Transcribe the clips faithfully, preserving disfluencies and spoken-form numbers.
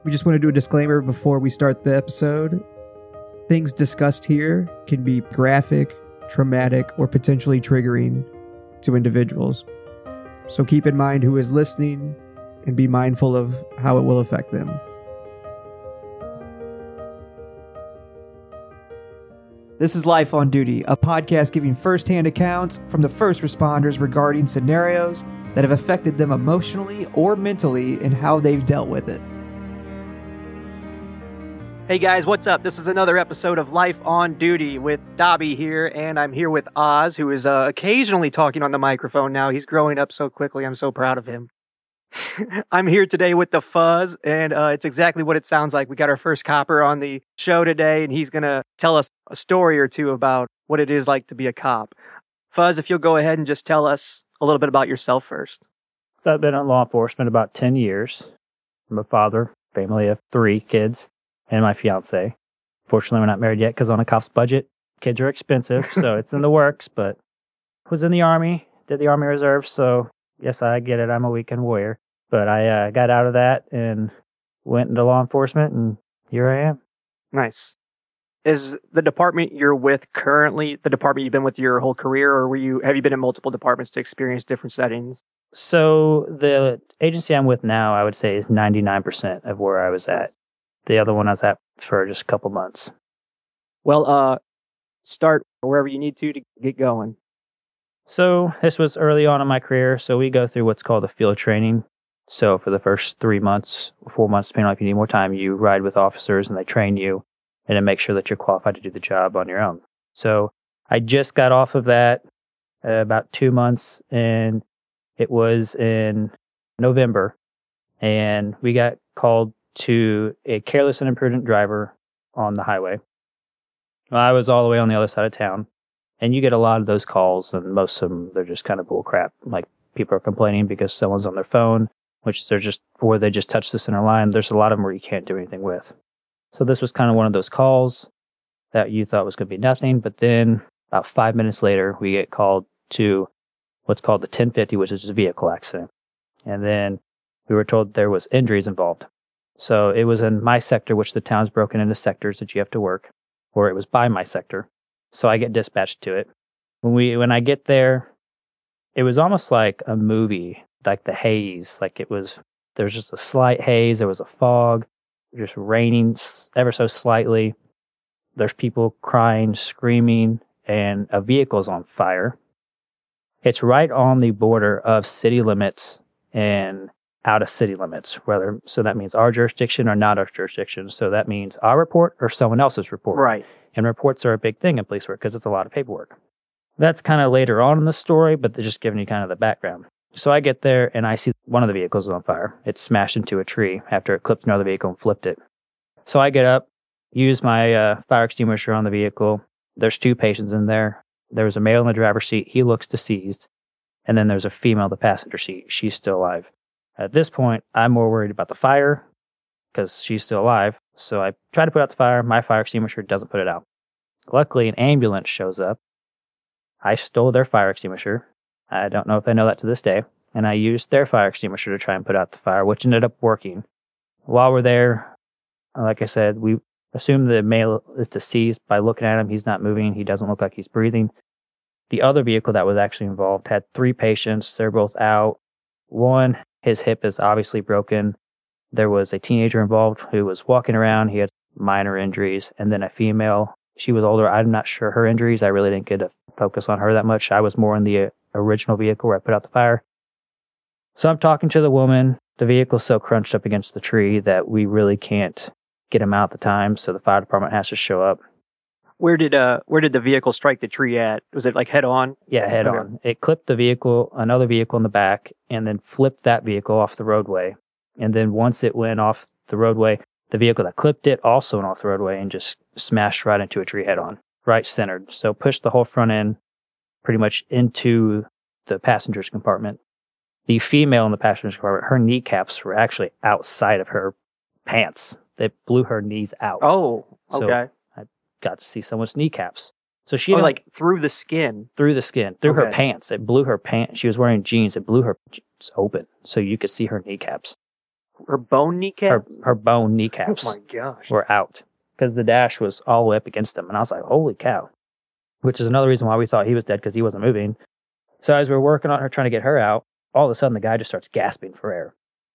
We just want to do a disclaimer before we start the episode. Things discussed here can be graphic, traumatic, or potentially triggering to individuals. So keep in mind who is listening and be mindful of how it will affect them. This is Life on Duty, a podcast giving first-hand accounts from the first responders regarding scenarios that have affected them emotionally or mentally and how they've dealt with it. Hey guys, what's up? This is another episode of Life on Duty with Dobby here, and I'm here with Oz, who is uh, occasionally talking on the microphone now. He's growing up so quickly. I'm so proud of him. I'm here today with the Fuzz, and uh, it's exactly what it sounds like. We got our first copper on the show today, and he's going to tell us a story or two about what it is like to be a cop. Fuzz, if you'll go ahead and just tell us a little bit about yourself first. So I've been in law enforcement about ten years. I'm a father, family of three kids, and my fiance. Fortunately, we're not married yet because on a cop's budget, kids are expensive, so it's in the works, but was in the Army, did the Army Reserve, so yes, I get it, I'm a weekend warrior. But I uh, got out of that and went into law enforcement, and here I am. Nice. Is the department you're with currently the department you've been with your whole career, or were you have you been in multiple departments to experience different settings? So the agency I'm with now, I would say, is ninety-nine percent of where I was at. The other one I was at for just a couple months. Well, uh, start wherever you need to to get going. So this was early on in my career, so we go through what's called a field training. So for the first three months, four months, depending on if you need more time, you ride with officers and they train you and then make sure that you're qualified to do the job on your own. So I just got off of that uh, about two months, and it was in November, and we got called to a careless and imprudent driver on the highway. Well, I was all the way on the other side of town, and you get a lot of those calls, and most of them, they're just kind of bull crap. Like, people are complaining because someone's on their phone, which they're just, or they just touch the center line. There's a lot of them where you can't do anything with. So this was kind of one of those calls that you thought was going to be nothing, but then about five minutes later, we get called to what's called the ten fifty, which is a vehicle accident. And then we were told there was injuries involved. So it was in my sector, which the town's broken into sectors that you have to work, or it was by my sector. So I get dispatched to it. When we, when I get there, it was almost like a movie, like the haze. Like it was, there was just a slight haze. There was a fog, just raining ever so slightly. There's people crying, screaming, and a vehicle's on fire. It's right on the border of city limits and out of city limits, whether, so that means our jurisdiction or not our jurisdiction. So that means our report or someone else's report. Right. And reports are a big thing in police work because it's a lot of paperwork. That's kind of later on in the story, but they're just giving you kind of the background. So I get there and I see one of the vehicles is on fire. It's smashed into a tree after it clipped another vehicle and flipped it. So I get up, use my uh, fire extinguisher on the vehicle. There's two patients in there. There was a male in the driver's seat. He looks deceased. And then there's a female in the passenger seat. She's still alive. At this point, I'm more worried about the fire because she's still alive. So I try to put out the fire. My fire extinguisher doesn't put it out. Luckily, an ambulance shows up. I stole their fire extinguisher. I don't know if they know that to this day. And I used their fire extinguisher to try and put out the fire, which ended up working. While we're there, like I said, we assume the male is deceased by looking at him. He's not moving. He doesn't look like he's breathing. The other vehicle that was actually involved had three patients. They're both out. One, his hip is obviously broken. There was a teenager involved who was walking around. He had minor injuries. And then a female. She was older. I'm not sure her injuries. I really didn't get to focus on her that much. I was more in the original vehicle where I put out the fire. So I'm talking to the woman. The vehicle's so crunched up against the tree that we really can't get him out at the time. So the fire department has to show up. Where did uh where did the vehicle strike the tree at? Was it like head on? Yeah, head okay. on. It clipped the vehicle, another vehicle in the back, and then flipped that vehicle off the roadway. And then once it went off the roadway, the vehicle that clipped it also went off the roadway and just smashed right into a tree head on, right centered. So pushed the whole front end pretty much into the passenger's compartment. The female in the passenger's compartment, her kneecaps were actually outside of her pants. They blew her knees out. Oh, okay. So I got to see someone's kneecaps. So she oh, like through the skin. Through the skin, through okay. her pants. It blew her pants. She was wearing jeans. It blew her jeans open, so you could see her kneecaps. her bone kneecap? Her, her bone Oh kneecaps my gosh. were out because the dash was all the way up against him. And I was like, holy cow. Which is another reason why we thought he was dead, because he wasn't moving. So as we were working on her, trying to get her out, all of a sudden the guy just starts gasping for air.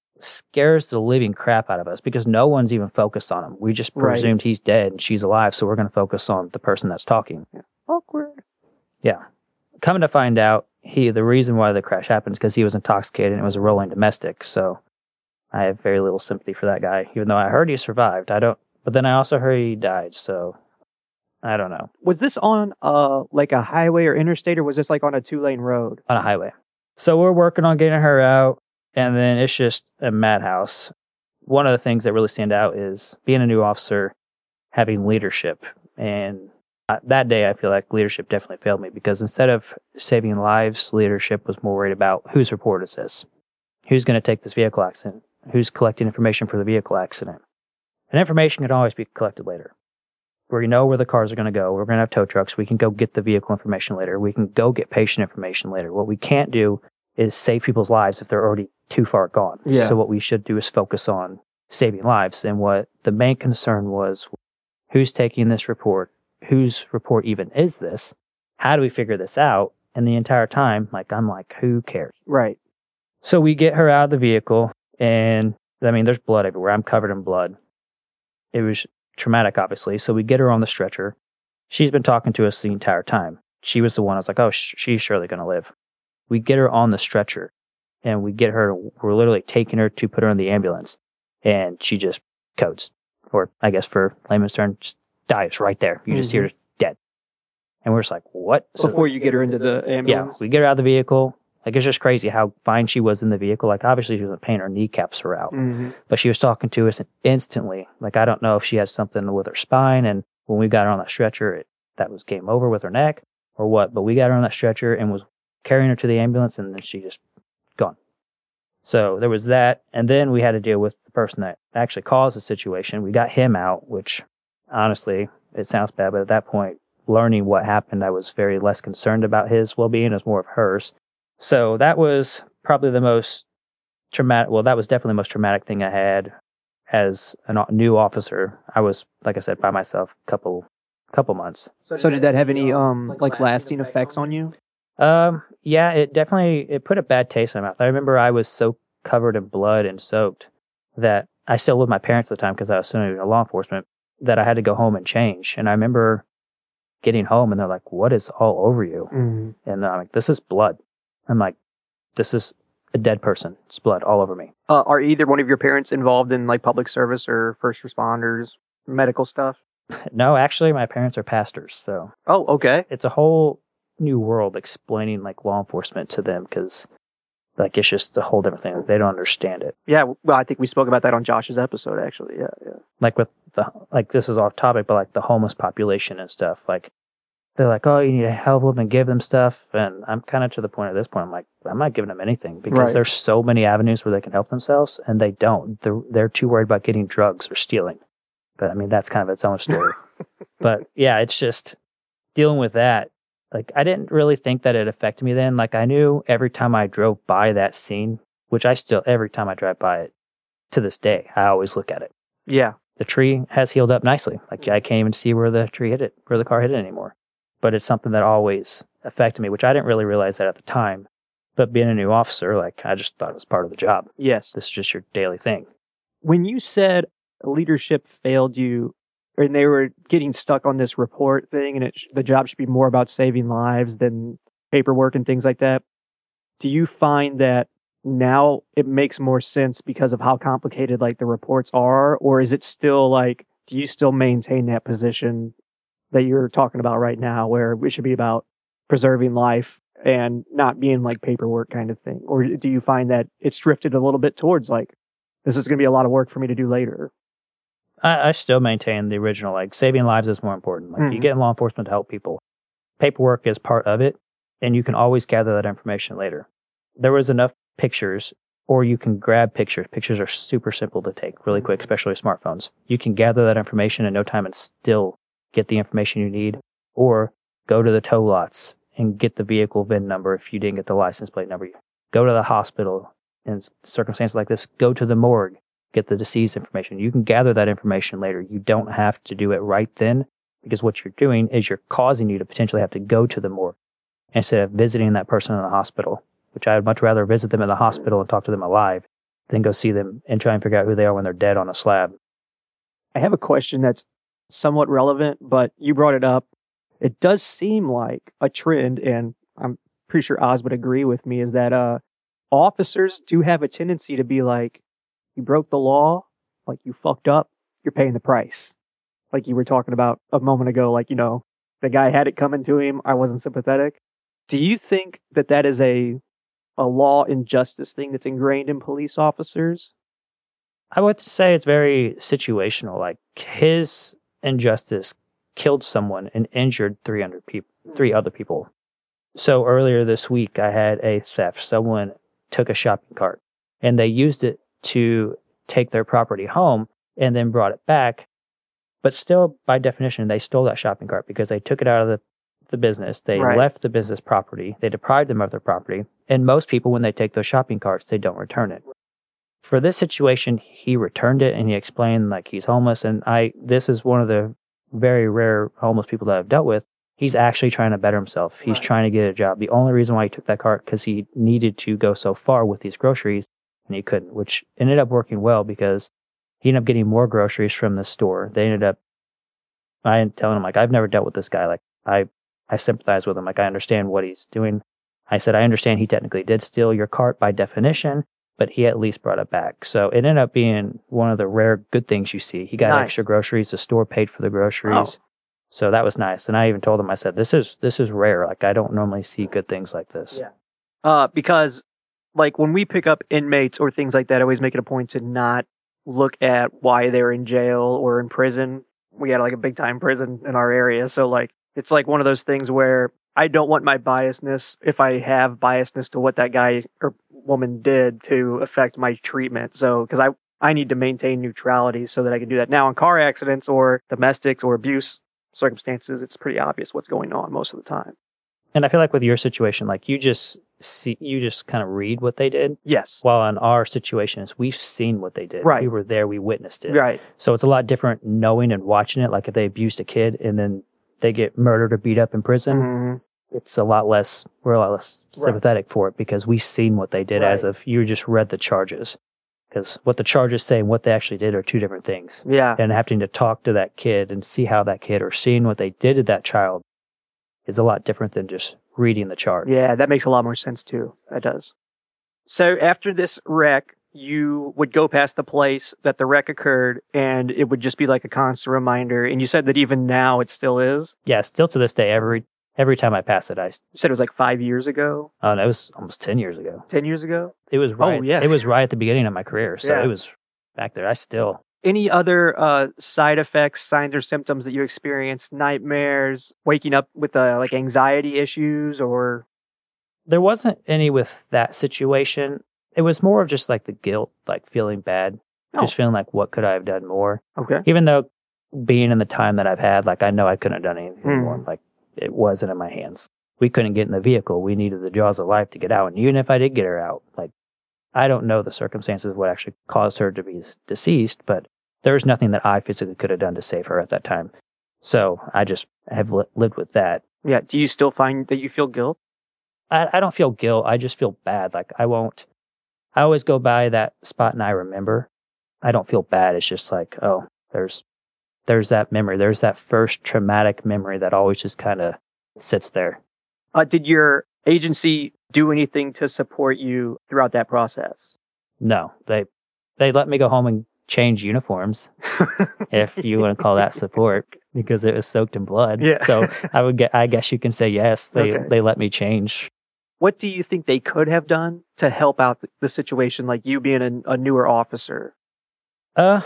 Scares the living crap out of us because no one's even focused on him. We just presumed right. he's dead and she's alive, so we're going to focus on the person that's talking. Yeah. Awkward. Yeah. Coming to find out, he the reason why the crash happened is because he was intoxicated and it was a rolling domestic, so I have very little sympathy for that guy, even though I heard he survived. I don't, but then I also heard he died, so I don't know. Was this on uh like a highway or interstate, or was this like on a two-lane road? On a highway. So we're working on getting her out, and then it's just a madhouse. One of the things that really stand out is being a new officer, having leadership. And that day I feel like leadership definitely failed me, because instead of saving lives, leadership was more worried about whose report is this? Who's going to take this vehicle accident? Who's collecting information for the vehicle accident? And information can always be collected later. We know where the cars are going to go. We're going to have tow trucks. We can go get the vehicle information later. We can go get patient information later. What we can't do is save people's lives if they're already too far gone. Yeah. So what we should do is focus on saving lives. And what the main concern was, who's taking this report? Whose report even is this? How do we figure this out? And the entire time, like, I'm like, who cares? Right. So we get her out of the vehicle, and I mean, there's blood everywhere. I'm covered in blood. It was traumatic, obviously. So we get her on the stretcher. She's been talking to us the entire time. She was the one I was like, oh, sh- she's surely going to live. We get her on the stretcher, and we get her, we're literally taking her to put her in the ambulance, and she just codes. Or, I guess for layman's term, just dies right there. You mm-hmm. just hear her dead. And we're just like, what? So, Before you get her into the ambulance? Yeah, we get her out of the vehicle. Like, it's just crazy how fine she was in the vehicle. Like, obviously she was in pain. Her kneecaps were out. Mm-hmm. But she was talking to us, and instantly, like, I don't know if she had something with her spine, and when we got her on that stretcher, it, that was game over with her neck or what. But we got her on that stretcher and was carrying her to the ambulance, and then she just gone. So there was that. And then we had to deal with the person that actually caused the situation. We got him out, which honestly, it sounds bad, but at that point, learning what happened, I was very less concerned about his well-being. It was more of hers. So that was probably the most traumatic, well, that was definitely the most traumatic thing I had as a new officer. I was, like I said, by myself a couple, couple months. So did that have any, um, like, lasting effects on you? Um, yeah, it definitely, it put a bad taste in my mouth. I remember I was so covered in blood and soaked that I still lived with my parents at the time because I was still in law enforcement, that I had to go home and change. And I remember getting home and they're like, what is all over you? Mm-hmm. And I'm like, this is blood. I'm like, this is a dead person. It's blood all over me. Uh, are either one of your parents involved in like public service or first responders, medical stuff? No, actually my parents are pastors. So oh, okay. It's a whole new world explaining like law enforcement to them, because like it's just a whole different thing. They don't understand it. Yeah, well, I think we spoke about that on Josh's episode, actually. Yeah, yeah. Like with the, like this is off topic, but like the homeless population and stuff, like they're like, oh, you need to help them and give them stuff. And I'm kind of to the point at this point, I'm like, I'm not giving them anything, because right. there's so many avenues where they can help themselves, and they don't. They're, they're too worried about getting drugs or stealing. But I mean, that's kind of its own story. But yeah, it's just dealing with that. Like, I didn't really think that it affected me then. Like, I knew every time I drove by that scene, which I still, every time I drive by it to this day, I always look at it. Yeah. The tree has healed up nicely. Like, I can't even see where the tree hit it, where the car hit it anymore. But it's something that always affected me, which I didn't really realize that at the time. But being a new officer, like, I just thought it was part of the job. Yes. This is just your daily thing. When you said leadership failed you, and they were getting stuck on this report thing, and it sh- the job should be more about saving lives than paperwork and things like that, do you find that now it makes more sense because of how complicated like the reports are, or is it still like, do you still maintain that position that you're talking about right now, where it should be about preserving life and not being like paperwork kind of thing? Or do you find that it's drifted a little bit towards like, this is going to be a lot of work for me to do later? I, I still maintain the original, like, saving lives is more important. Like, mm-hmm. you get in law enforcement to help people. Paperwork is part of it, and you can always gather that information later. There was enough pictures, or you can grab pictures. Pictures are super simple to take really quick, especially with smartphones. You can gather that information in no time and still get the information you need, or go to the tow lots and get the vehicle V I N number if you didn't get the license plate number. Go to the hospital in circumstances like this. Go to the morgue get the deceased information. You can gather that information later. You don't have to do it right then, because what you're doing is you're causing you to potentially have to go to the morgue instead of visiting that person in the hospital, which I would much rather visit them in the hospital and talk to them alive than go see them and try and figure out who they are when they're dead on a slab. I have a question that's somewhat relevant, but you brought it up. It does seem like a trend, and I'm pretty sure Oz would agree with me, is that uh, officers do have a tendency to be like, you broke the law, like you fucked up, you're paying the price. Like you were talking about a moment ago, like, you know, the guy had it coming to him, I wasn't sympathetic. Do you think that that is a a law and justice thing that's ingrained in police officers? I would say it's very situational. Like his injustice killed someone and injured three hundred people, three other people. So earlier this week, I had a theft. Someone took a shopping cart and they used it to take their property home and then brought it back. But still, by definition, they stole that shopping cart because they took it out of the, the business. They Right. left the business property. They deprived them of their property. And most people, when they take those shopping carts, they don't return it. For this situation, he returned it and he explained like he's homeless. And I, this is one of the very rare homeless people that I've dealt with. He's actually trying to better himself. He's Right. trying to get a job. The only reason why he took that cart because he needed to go so far with these groceries and he couldn't, which ended up working well because he ended up getting more groceries from the store. They ended up, I ended up telling him like, I've never dealt with this guy. Like I, I sympathize with him. Like I understand what he's doing. I said, I understand he technically did steal your cart by definition, but he at least brought it back. So it ended up being one of the rare good things you see. He got Nice. extra groceries. The store paid for the groceries. Oh. So that was nice. And I even told him, I said, this is, this is rare. Like I don't normally see good things like this. Yeah. Uh, because like when we pick up inmates or things like that, I always make it a point to not look at why they're in jail or in prison. We had like a big time prison in our area. So like, it's like one of those things where I don't want my biasness, if I have biasness to what that guy or woman did, to affect my treatment. So, because I, I need to maintain neutrality so that I can do that. Now, in car accidents or domestics or abuse circumstances, it's pretty obvious what's going on most of the time. And I feel like with your situation, like you just see, you just kind of read what they did. Yes. While in our situations, we've seen what they did. Right. We were there. We witnessed it. Right. So it's a lot different knowing and watching it. Like if they abused a kid and then they get murdered or beat up in prison, Mhm. it's a lot less, we're a lot less Right. sympathetic for it because we've seen what they did Right. as if you just read the charges. Because what the charges say and what they actually did are two different things. Yeah. And having to talk to that kid and see how that kid or seeing what they did to that child is a lot different than just reading the charge. Yeah, that makes a lot more sense too. That does. So after this wreck, you would go past the place that the wreck occurred and it would just be like a constant reminder. And you said that even now it still is. Yeah, still to this day, every every time I pass it, I, You said it was like five years ago, oh, no, it was almost ten years ago. ten years ago. It was right. yeah. It was right at the beginning of my career. So Yeah. it was back there. I still, Any other uh, side effects, signs or symptoms that you experienced? Nightmares, waking up with uh, like anxiety issues, or there wasn't any with that situation. It was more of just like the guilt, like feeling bad, Oh. just feeling like, what could I have done more? okay, Even though being in the time that I've had, like I know I couldn't have done anything Mm. more. Like it wasn't in my hands. We couldn't get in the vehicle. We needed the jaws of life to get out. And even if I did get her out, like I don't know the circumstances of what actually caused her to be deceased, but there was nothing that I physically could have done to save her at that time. So I just have li- lived with that. yeah. Do you still find that you feel guilt? I, I don't feel guilt. I just feel bad. Like I won't, I always go by that spot and I remember. I don't feel bad. It's just like, oh, there's, there's that memory. There's that first traumatic memory that always just kind of sits there. Uh, did your agency do anything to support you throughout that process? No, they, they let me go home and change uniforms, if you want to call that support, because it was soaked in blood. Yeah. So I would get, I guess you can say yes. They, Okay. they let me change. What do you think they could have done to help out the, the situation, like you being a, a newer officer? Uh,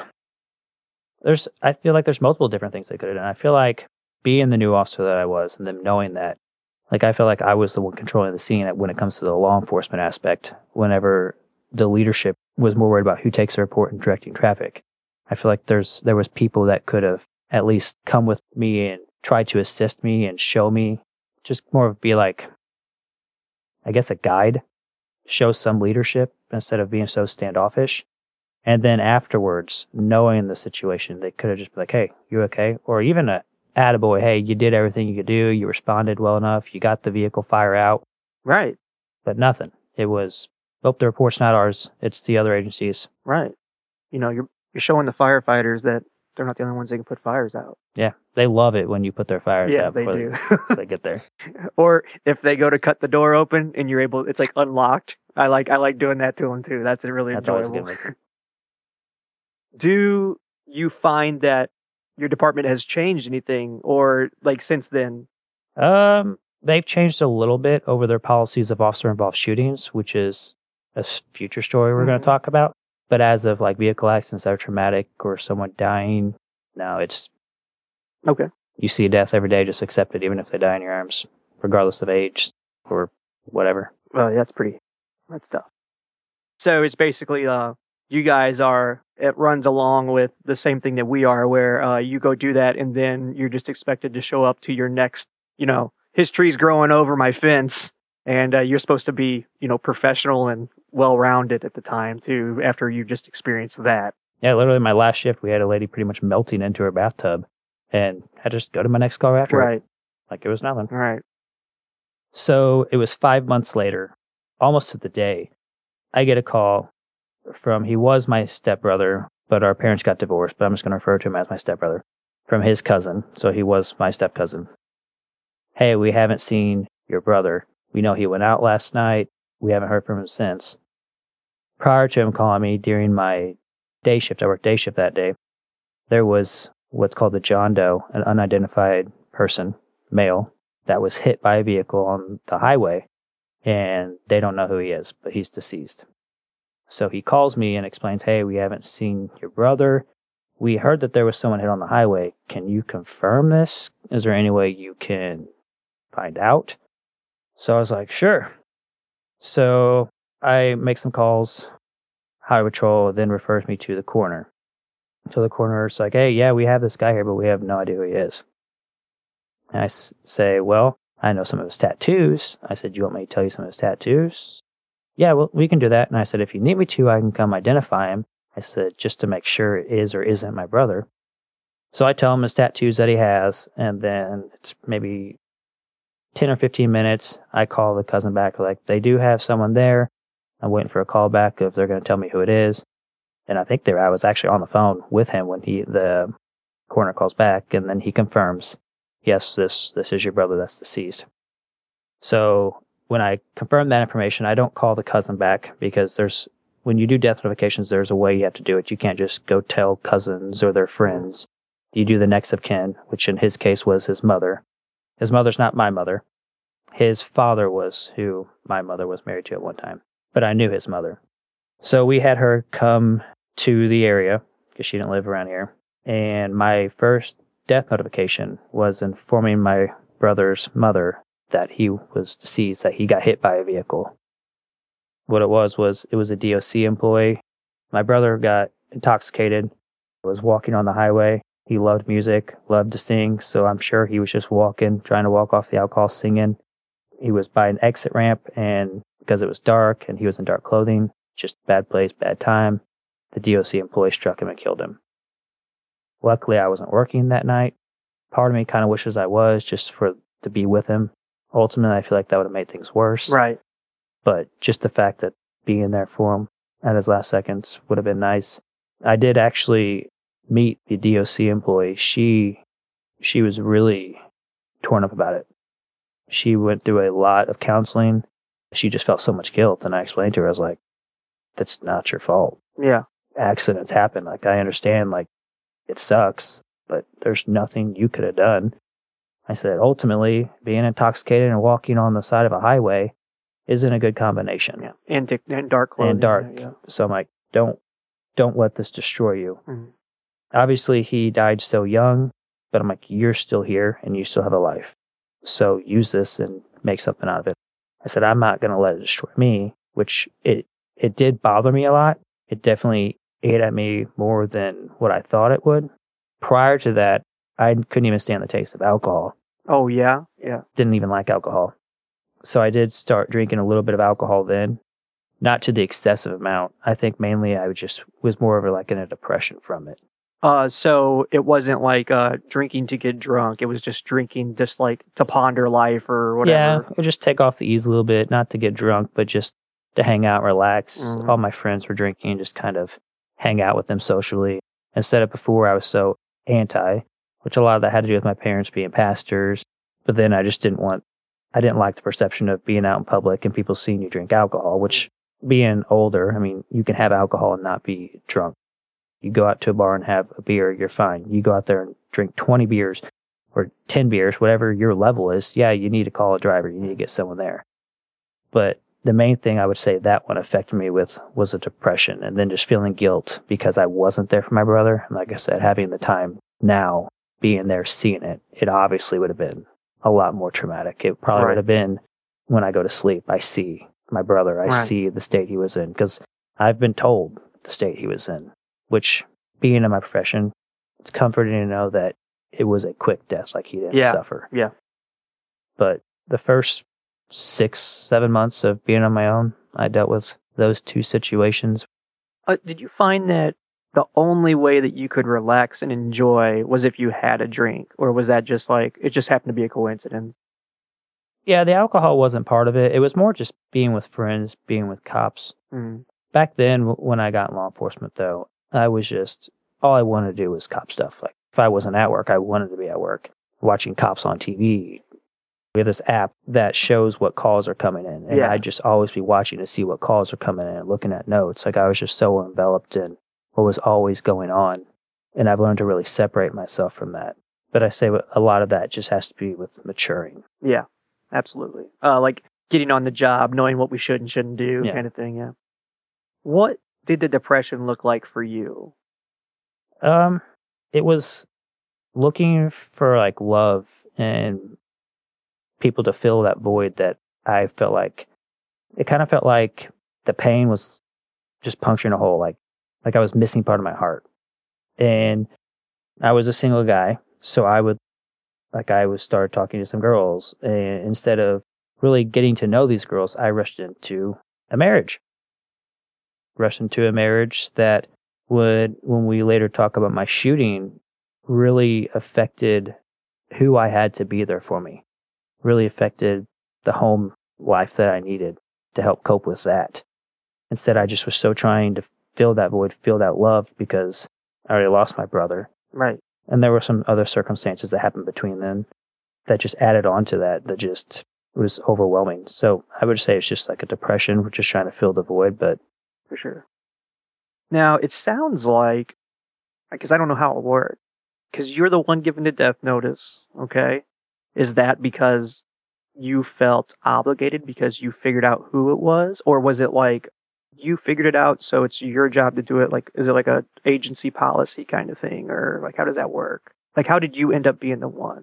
there's, I feel like there's multiple different things they could have done. I feel like being the new officer that I was and them knowing that, like, I feel like I was the one controlling the scene when it comes to the law enforcement aspect, whenever the leadership was more worried about who takes the report and directing traffic. I feel like there's, there was people that could have at least come with me and tried to assist me and show me, just more of be like, I guess a guide, show some leadership instead of being so standoffish. And then afterwards, knowing the situation, they could have just been like, hey, you okay? Or even a attaboy, hey, you did everything you could do. You responded well enough. You got the vehicle fire out. Right. But nothing. It was, oh, the report's not ours. It's the other agencies. Right. You know, you're you're showing the firefighters that they're not the only ones that can put fires out. Yeah. They love it when you put their fires Yeah, out they before do. they, they get there. Or if they go to cut the door open and you're able, it's like unlocked. I like I like doing that to them too. That's really That's always a enjoyable. good one. Do you find that your department has changed anything, or like since then? Um, they've changed a little bit over their policies of officer-involved shootings, which is a s- future story we're going Mhm. to talk about. But as of like vehicle accidents that are traumatic or someone dying, no, it's Okay. you see a death every day, just accept it, even if they die in your arms, regardless of age or whatever. Well, that's pretty. That's tough. So it's basically, uh, you guys are. It runs along with the same thing that we are, where uh, you go do that, and then you're just expected to show up to your next. You know, his tree's growing over my fence, and uh, you're supposed to be, you know, professional and well-rounded at the time too. After you just experienced that. Yeah, literally, my last shift, we had a lady pretty much melting into her bathtub, and I just go to my next car after it. Right. Like it was nothing. Right. So it was five months later, almost to the day, I get a call from, he was my stepbrother, but our parents got divorced, but I'm just going to refer to him as my stepbrother, from his cousin. So he was my step cousin. Hey, we haven't seen your brother. We know he went out last night. We haven't heard from him since. Prior to him calling me during my day shift, I worked day shift that day, there was what's called the John Doe, an unidentified person, male, that was hit by a vehicle on the highway, and they don't know who he is, but he's deceased. So he calls me and explains, hey, we haven't seen your brother. We heard that there was someone hit on the highway. Can you confirm this? Is there any way you can find out? So I was like, sure. So I make some calls. Highway Patrol then refers me to the coroner. So the coroner's like, hey, yeah, we have this guy here, but we have no idea who he is. And I s- say, well, I know some of his tattoos. I said, do you want me to tell you some of his tattoos? Yeah, well, we can do that. And I said, if you need me to, I can come identify him. I said, just to make sure it is or isn't my brother. So I tell him his tattoos that he has, and then it's maybe ten or fifteen minutes. I call the cousin back, like, they do have someone there. I'm waiting for a call back if they're going to tell me who it is. And I think there I was actually on the phone with him when he the coroner calls back, and then he confirms, yes, this this is your brother that's deceased. So when I confirm that information, I don't call the cousin back, because there's when you do death notifications, there's a way you have to do it. You can't just go tell cousins or their friends. You do the next of kin, which in his case was his mother. His mother's not my mother. His father was who my mother was married to at one time, but I knew his mother. So we had her come to the area, because she didn't live around here. And my first death notification was informing my brother's mother that he was deceased, that he got hit by a vehicle. What it was, was it was a D O C employee. My brother got intoxicated, was walking on the highway. He loved music, loved to sing, so I'm sure he was just walking, trying to walk off the alcohol, singing. He was by an exit ramp, and because it was dark and he was in dark clothing, just bad place, bad time, the D O C employee struck him and killed him. Luckily, I wasn't working that night. Part of me kind of wishes I was, just for to be with him. Ultimately, I feel like that would have made things worse. Right. But just the fact that being there for him at his last seconds would have been nice. I did actually meet the D O C employee. She she was really torn up about it. She went through a lot of counseling. She just felt so much guilt, and I explained to her, I was like, that's not your fault. Yeah. Accidents happen. Like, I understand, like, it sucks, but there's nothing you could have done. I said, ultimately, being intoxicated and walking on the side of a highway isn't a good combination. Yeah. And, dic- and dark clothing. And dark. Yeah. So I'm like, don't, don't let this destroy you. Mhm. Obviously, he died so young, but I'm like, you're still here and you still have a life. So use this and make something out of it. I said, I'm not going to let it destroy me, which it, it did bother me a lot. It definitely ate at me more than what I thought it would. Prior to that, I couldn't even stand the taste of alcohol. Oh, yeah? Yeah. Didn't even like alcohol. So I did start drinking a little bit of alcohol then. not to the excessive amount. I think mainly I was just was more of a, like in a depression from it. Uh, so it wasn't like uh drinking to get drunk. It was just drinking just like to ponder life or whatever. Yeah, or just take off the ease a little bit, not to get drunk, but just to hang out, relax. Mhm. All my friends were drinking, just kind of hang out with them socially. Instead of before, I was so anti, which a lot of that had to do with my parents being pastors. But then I just didn't want, I didn't like the perception of being out in public and people seeing you drink alcohol, which being older, I mean, you can have alcohol and not be drunk. You go out to a bar and have a beer, you're fine. You go out there and drink twenty beers or ten beers, whatever your level is. Yeah, you need to call a driver. You need to get someone there. But the main thing I would say that one affected me with was a depression and then just feeling guilt because I wasn't there for my brother. And like I said, having the time now, being there, seeing it, it obviously would have been a lot more traumatic. It probably Right. would have been when I go to sleep, I see my brother, I Right. see the state he was in because I've been told the state he was in, which being in my profession, it's comforting to know that it was a quick death, like he didn't Yeah. suffer. Yeah. But the first six, seven months of being on my own, I dealt with those two situations. Uh, did you find that the only way that you could relax and enjoy was if you had a drink, or was that just like it just happened to be a coincidence? Yeah, the alcohol wasn't part of it. It was more just being with friends, being with cops. Mm. Back then, w- when I got in law enforcement, though, I was just, all I wanted to do was cop stuff. Like, if I wasn't at work, I wanted to be at work, watching cops on T V. We have this app that shows what calls are coming in. And Yeah. I'd just always be watching to see what calls are coming in, looking at notes. Like, I was just so enveloped in what was always going on. And I've learned to really separate myself from that. But I say a lot of that just has to be with maturing. Yeah, absolutely. Uh, like getting on the job, knowing what we should and shouldn't do, Yeah. kind of thing. Yeah. What did the depression look like for you? Um, it was looking for like love and people to fill that void that I felt like it kind of felt like the pain was just puncturing a hole, like like I was missing part of my heart. And I was a single guy, so I would like I would start talking to some girls, and instead of really getting to know these girls, I rushed into a marriage. Rushed into a marriage that would, when we later talk about my shooting, really affected who I had to be there for me. Really affected the home life that I needed to help cope with that. Instead, I just was so trying to fill that void, feel that love, because I already lost my brother. Right. And there were some other circumstances that happened between them that just added on to that, that just was overwhelming. So I would say it's just like a depression. We're just trying to fill the void, but For sure. Now, it sounds like, because I don't know how it worked, because you're the one given the death notice, okay? Is that because you felt obligated because you figured out who it was? Or was it like you figured it out, so it's your job to do it? Like, is it like a agency policy kind of thing? Or like, how does that work? Like, how did you end up being the one?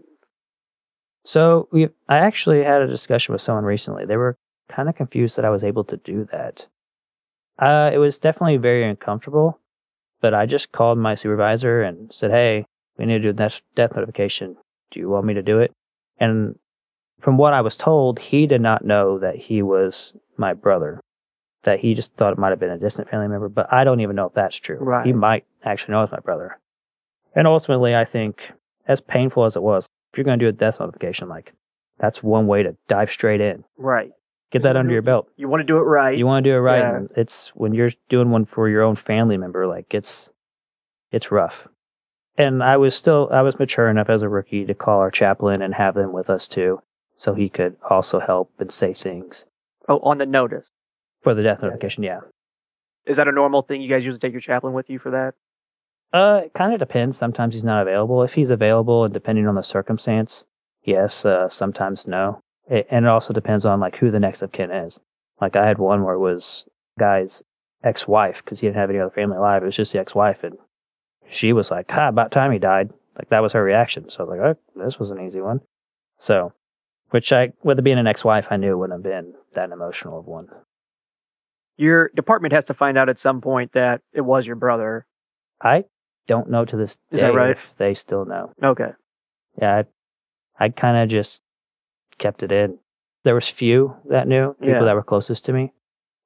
So we, I actually had a discussion with someone recently. They were kind of confused that I was able to do that. Uh, it was definitely very uncomfortable, but I just called my supervisor and said, hey, we need to do this death notification. Do you want me to do it? And from what I was told, he did not know that he was my brother, that he just thought it might have been a distant family member, but I don't even know if that's true. Right. He might actually know it's my brother. And ultimately, I think, as painful as it was, if you're going to do a death notification, like, that's one way to dive straight in. Right. Get that under your belt. You want to do it right. You want to do it right. Yeah. And it's when you're doing one for your own family member, like, it's it's rough. And I was still, I was mature enough as a rookie to call our chaplain and have him with us too, so he could also help and say things. Oh, on the notice. For the death notification, yeah. Is that a normal thing? You guys usually take your chaplain with you for that? Uh, it kind of depends. Sometimes he's not available. If he's available, and depending on the circumstance, yes. Uh, sometimes no. It, and it also depends on like who the next of kin is. Like I had one where it was guy's ex-wife because he didn't have any other family alive. It was just the ex-wife, and she was like, "Ha, about time he died." Like that was her reaction. So I was like, "Oh, this was an easy one." So, which I, with it being an ex-wife, I knew it wouldn't have been that emotional of one. Your department has to find out at some point that it was your brother. I don't know to this Is day that right? if they still know. Okay. Yeah, I, I kind of just kept it in. There was few that knew, people Yeah. that were closest to me, but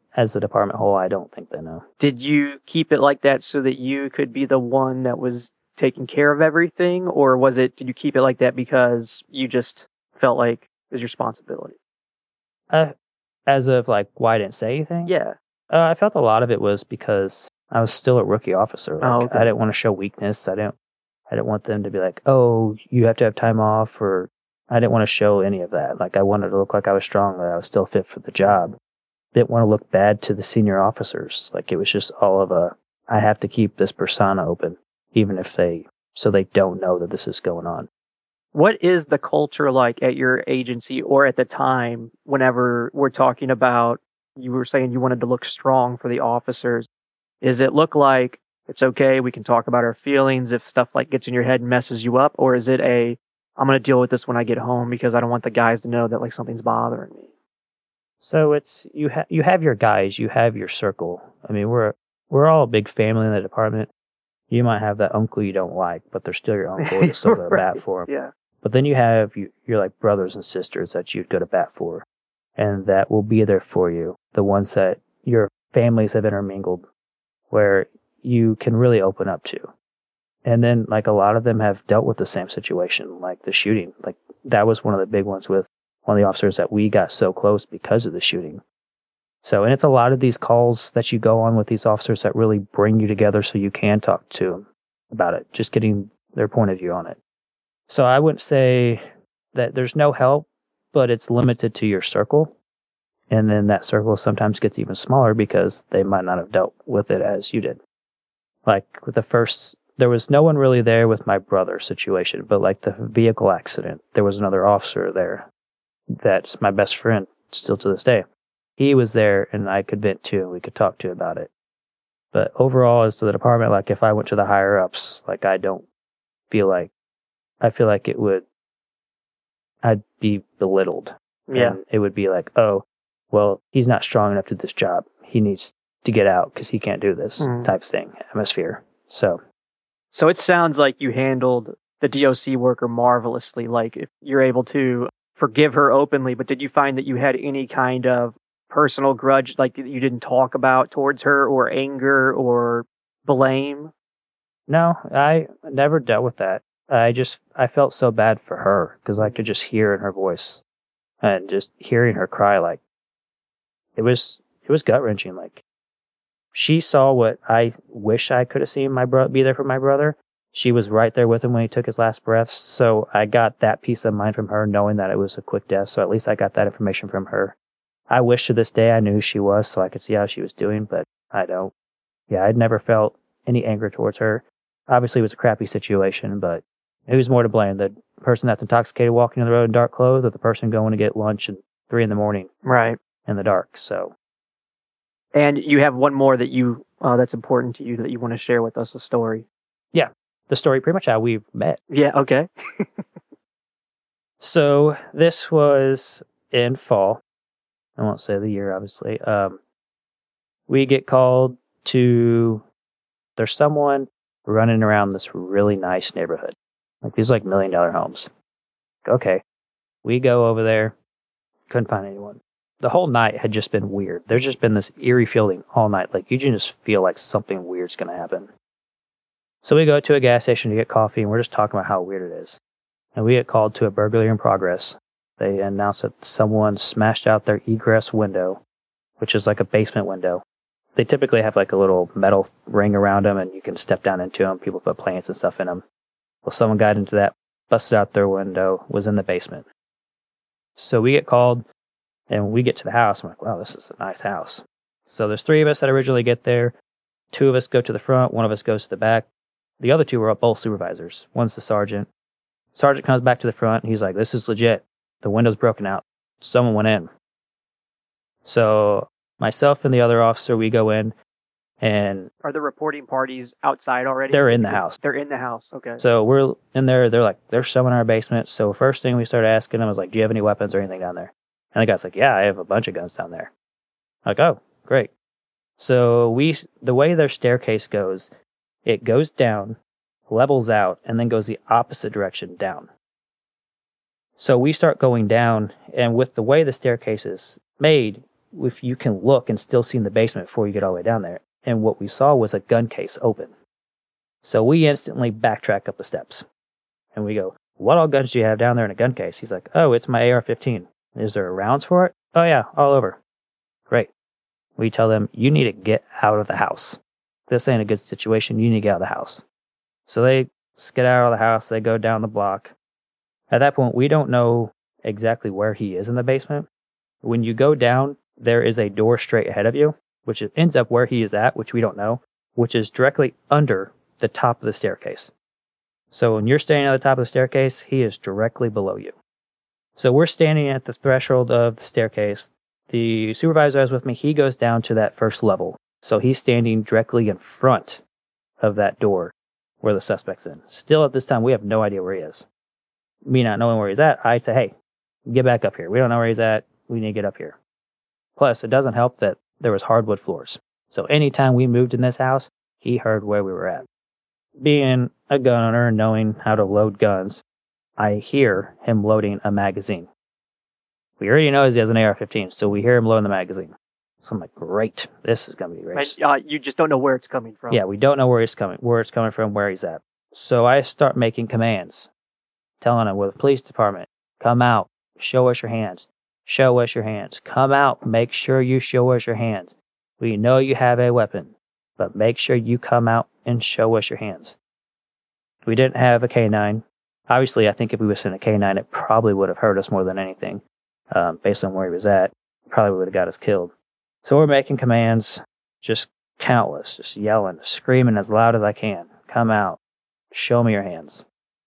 as the department whole, I don't think they know. Did you keep it like that so that you could be the one that was taking care of everything, or was it, did you keep it like that because you just felt like it was your responsibility? Uh, as of like why I didn't say anything? Yeah. Uh, I felt a lot of it was because I was still a rookie officer. Like, oh, okay. I didn't want to show weakness. I didn't. I didn't want them to be like, "Oh, you have to have time off," or I didn't want to show any of that. Like I wanted to look like I was strong, that I was still fit for the job. Didn't want to look bad to the senior officers. Like it was just all of a, I have to keep this persona open, even if they, so they don't know that this is going on. What is the culture like at your agency or at the time whenever we're talking about, you were saying you wanted to look strong for the officers? Is it look like it's okay, we can talk about our feelings if stuff like gets in your head and messes you up? Or is it a, I'm going to deal with this when I get home because I don't want the guys to know that like something's bothering me? So it's, you have, you have your guys, you have your circle. I mean, we're, we're all a big family in the department. You might have that uncle you don't like, but they're still your uncle. You still go to right. bat for them. Yeah. But then you have you, your like brothers and sisters that you'd go to bat for, and that will be there for you. The ones that your families have intermingled, where you can really open up to. And then like a lot of them have dealt with the same situation, like the shooting. Like that was one of the big ones with one of the officers that we got so close because of the shooting. So, and it's a lot of these calls that you go on with these officers that really bring you together so you can talk to them about it, just getting their point of view on it. So I wouldn't say that there's no help, but it's limited to your circle. And then that circle sometimes gets even smaller because they might not have dealt with it as you did. Like with the first, there was no one really there with my brother's situation, but like the vehicle accident, there was another officer there that's my best friend still to this day. He was there and I could vent to and we could talk to about it. But overall, as to the department, like if I went to the higher ups, like I don't feel like, I feel like it would, I'd be belittled. Yeah. And it would be like, oh, well, he's not strong enough to do this job. He needs to get out because he can't do this mm. type of thing, atmosphere. So. So it sounds like you handled the D O C worker marvelously. Like if you're able to forgive her openly, but did you find that you had any kind of personal grudge, like that you didn't talk about towards her, or anger or blame? No, I never dealt with that. I just, I felt so bad for her because I could just hear in her voice and just hearing her cry, like it was, it was gut wrenching. Like she saw what I wish I could have seen my bro- be there for my brother. She was right there with him when he took his last breaths. So I got that peace of mind from her, knowing that it was a quick death. So at least I got that information from her. I wish to this day I knew who she was so I could see how she was doing, but I don't. Yeah, I'd never felt any anger towards her. Obviously, it was a crappy situation, but who's more to blame? The person that's intoxicated walking on the road in dark clothes, or the person going to get lunch at three in the morning, right, in the dark? So, and you have one more that you uh, that's important to you that you want to share with us, a story. Yeah, the story, pretty much how we met. Yeah. Okay. So this was in fall. I won't say the year, obviously. Um, we get called to, there's someone running around this really nice neighborhood. Like these like million dollar homes. Okay. We go over there. Couldn't find anyone. The whole night had just been weird. There's just been this eerie feeling all night. Like you can just feel like something weird's going to happen. So we go to a gas station to get coffee and we're just talking about how weird it is. And we get called to a burglary in progress. They announced that someone smashed out their egress window, which is like a basement window. They typically have like a little metal ring around them and you can step down into them. People put plants and stuff in them. Well, someone got into that, busted out their window, was in the basement. So we get called and we get to the house. I'm like, wow, this is a nice house. So there's three of us that originally get there. Two of us go to the front. One of us goes to the back. The other two were both supervisors. One's the sergeant. Sergeant comes back to the front and he's like, this is legit. The window's broken out. Someone went in. So myself and the other officer, we go in and... Are the reporting parties outside already? They're in the house. They're in the house, okay. So we're in there. They're like, there's someone in our basement. So first thing we started asking them was like, do you have any weapons or anything down there? And the guy's like, yeah, I have a bunch of guns down there. I'm like, oh, great. So we, the way their staircase goes, it goes down, levels out, and then goes the opposite direction down. So we start going down, and with the way the staircase is made, if you can look and still see in the basement before you get all the way down there. And what we saw was a gun case open. So we instantly backtrack up the steps. And we go, what all guns do you have down there in a gun case? He's like, oh, it's my A R fifteen. Is there rounds for it? Oh, yeah, all over. Great. We tell them, you need to get out of the house. This ain't a good situation. You need to get out of the house. So they get out of the house. They go down the block. At that point, we don't know exactly where he is in the basement. When you go down, there is a door straight ahead of you, which ends up where he is at, which we don't know, which is directly under the top of the staircase. So when you're standing at the top of the staircase, he is directly below you. So we're standing at the threshold of the staircase. The supervisor I was with me, he goes down to that first level. So he's standing directly in front of that door where the suspect's in. Still at this time, we have no idea where he is. Me not knowing where he's at, I say, hey, get back up here. We don't know where he's at. We need to get up here. Plus, it doesn't help that there was hardwood floors. So anytime we moved in this house, he heard where we were at. Being a gun owner and knowing how to load guns, I hear him loading a magazine. We already know he has an A R fifteen, so we hear him loading the magazine. So I'm like, great, this is going to be great. And, uh, you just don't know where it's coming from. Yeah, we don't know where he's coming, where it's coming from, where he's at. So I start making commands, telling him, with the police department, come out, show us your hands, show us your hands, come out, make sure you show us your hands. We know you have a weapon, but make sure you come out and show us your hands. We didn't have a K nine. Obviously, I think if we was in a K nine, it probably would have hurt us more than anything, um, based on where he was at. Probably would have got us killed. So we're making commands, just countless, just yelling, screaming as loud as I can. Come out, show me your hands.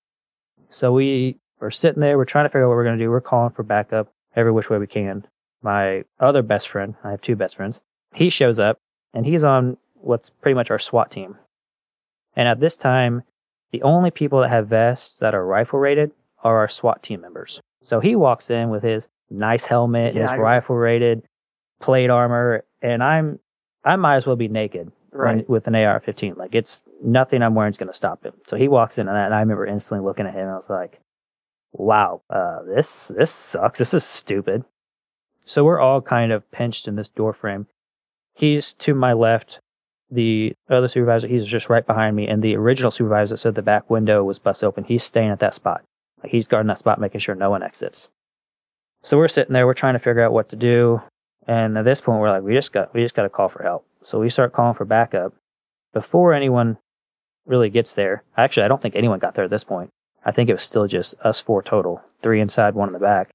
So we were sitting there, we're trying to figure out what we're going to do. We're calling for backup every which way we can. My other best friend, I have two best friends, he shows up, and he's on what's pretty much our SWAT team. And at this time, the only people that have vests that are rifle rated are our SWAT team members. So he walks in with his nice helmet, Yeah, his I- rifle rated plate armor, and I'm I might as well be naked Right. with an A R fifteen. Like, it's nothing I'm wearing is going to stop him. So he walks in, and I, and I remember instantly looking at him, and I was like, wow, uh, this this sucks. This is stupid. So we're all kind of pinched in this door frame. He's to my left. The other supervisor, he's just right behind me. And the original supervisor said the back window was bust open. He's staying at that spot. Like, he's guarding that spot, making sure no one exits. So we're sitting there. We're trying to figure out what to do. And at this point, we're like, we just got we just got to call for help. So we start calling for backup. Before anyone really gets there, actually, I don't think anyone got there at this point. I think it was still just us four total, three inside, one in the back.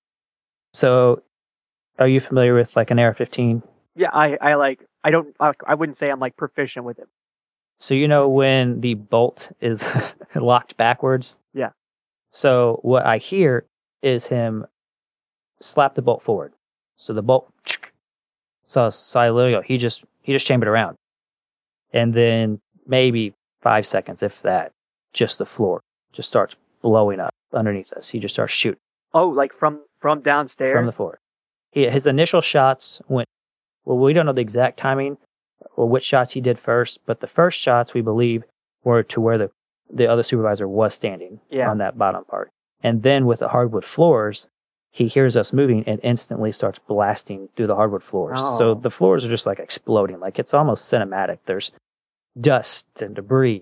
So, are you familiar with like an A R fifteen? Yeah, I, I like, I don't, I, I wouldn't say I'm like proficient with it. So you know when the bolt is locked backwards? Yeah. So what I hear is him slap the bolt forward. So the bolt, so, so I literally go, he just, he just chambered around. And then maybe five seconds, if that, just the floor just starts blowing up underneath us. He just starts shooting. Oh, like from, from downstairs? From the floor. He, his initial shots went, well, we don't know the exact timing or which shots he did first, but the first shots, we believe, were to where the, the other supervisor was standing Yeah. on that bottom part. And then with the hardwood floors, he hears us moving and instantly starts blasting through the hardwood floors. Oh. So the floors are just like exploding. Like, it's almost cinematic. There's dust and debris.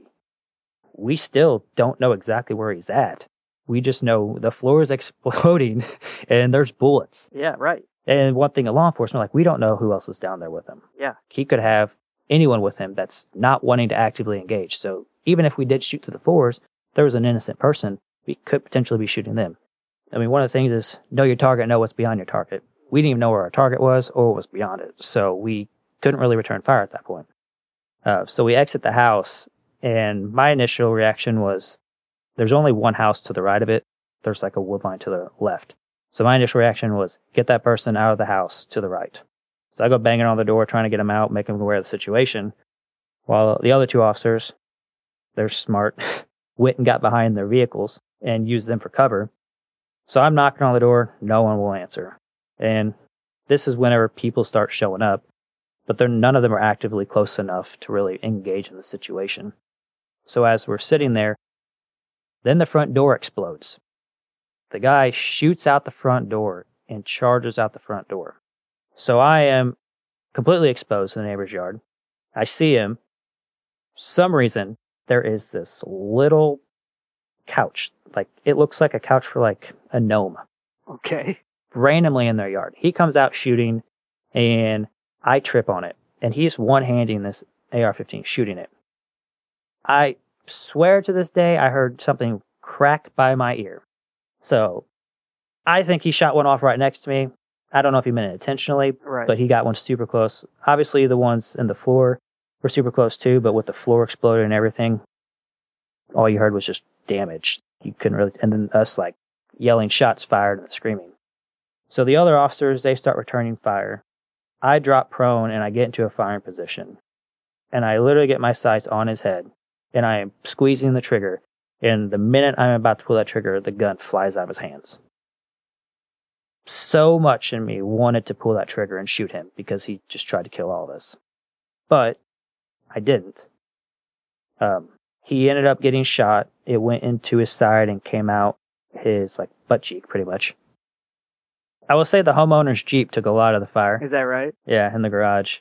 We still don't know exactly where he's at. We just know the floor is exploding and there's bullets. Yeah, right. And one thing, a law enforcement, like, we don't know who else is down there with him. Yeah. He could have anyone with him that's not wanting to actively engage. So even if we did shoot through the floors, there was an innocent person, we could potentially be shooting them. I mean, one of the things is know your target, know what's behind your target. We didn't even know where our target was or what was beyond it. So we couldn't really return fire at that point. Uh, so we exit the house, and my initial reaction was there's only one house to the right of it. There's like a wood line to the left. So my initial reaction was get that person out of the house to the right. So I go banging on the door, trying to get him out, make him aware of the situation. While the other two officers, they're smart, went and got behind their vehicles and used them for cover. So I'm knocking on the door, no one will answer. And this is whenever people start showing up, but they're, none of them are actively close enough to really engage in the situation. So as we're sitting there, then the front door explodes. The guy shoots out the front door and charges out the front door. So I am completely exposed in the neighbor's yard. I see him. For some reason, there is this little couch. Like, it looks like a couch for, like, a gnome. Okay. Randomly in their yard. He comes out shooting, and I trip on it. And he's one-handing this A R fifteen, shooting it. I swear to this day, I heard something crack by my ear. So, I think he shot one off right next to me. I don't know if he meant it intentionally, Right. but he got one super close. Obviously, the ones in the floor were super close too, but with the floor exploded and everything, all you heard was just damage. You couldn't really, and then us like yelling shots fired and screaming. So the other officers, they start returning fire. I drop prone and I get into a firing position. And I literally get my sights on his head and I am squeezing the trigger. And the minute I'm about to pull that trigger, the gun flies out of his hands. So much in me wanted to pull that trigger and shoot him because he just tried to kill all of us. But I didn't. Um, he ended up getting shot. It went into his side and came out his like butt cheek, pretty much. I will say the homeowner's Jeep took a lot of the fire. Is that right? Yeah, in the garage.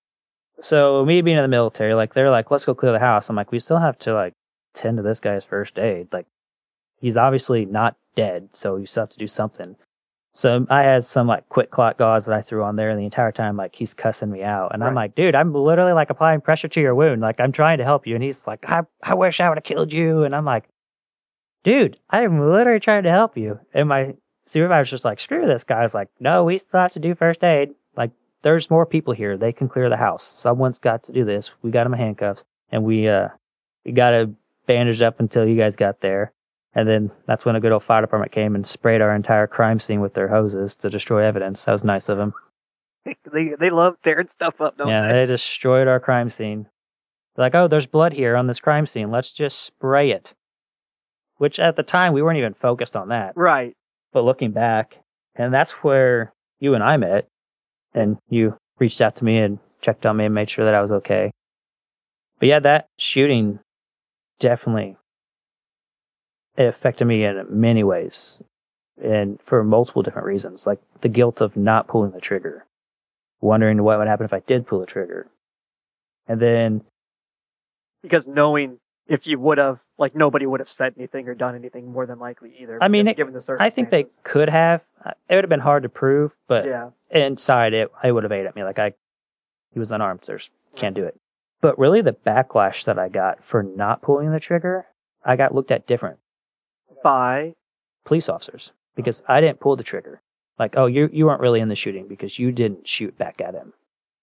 So me being in the military, like they're like, let's go clear the house. I'm like, we still have to like tend to this guy's first aid. Like, he's obviously not dead, so you still have to do something. So I had some like quick clot gauze that I threw on there, and the entire time like he's cussing me out, and right. I'm like, dude, I'm literally like applying pressure to your wound, like I'm trying to help you, and he's like, I I wish I would have killed you, and I'm like, dude, I'm literally trying to help you, and my supervisor's just like, screw this guy. I was like, no, we still have to do first aid. Like, there's more people here. They can clear the house. Someone's got to do this. We got him in handcuffs, and we uh we got it bandaged up until you guys got there. And then that's when a good old fire department came and sprayed our entire crime scene with their hoses to destroy evidence. That was nice of them. They they love tearing stuff up, don't yeah, they? they destroyed our crime scene. They're like, oh, there's blood here on this crime scene. Let's just spray it. Which at the time, we weren't even focused on that. Right. But looking back, and that's where you and I met, and you reached out to me and checked on me and made sure that I was okay. But yeah, that shooting definitely... it affected me in many ways, and for multiple different reasons, like the guilt of not pulling the trigger, wondering what would happen if I did pull the trigger, and then because knowing if you would have, like, nobody would have said anything or done anything more than likely either. I mean, given it, the circumstances. I think they could have. It would have been hard to prove, but yeah. inside it, it would have ate at me. Like I, he was unarmed. There's can't do it. But really, the backlash that I got for not pulling the trigger, I got looked at different. By police officers, because I didn't pull the trigger. Like, oh, you you weren't really in the shooting because you didn't shoot back at him.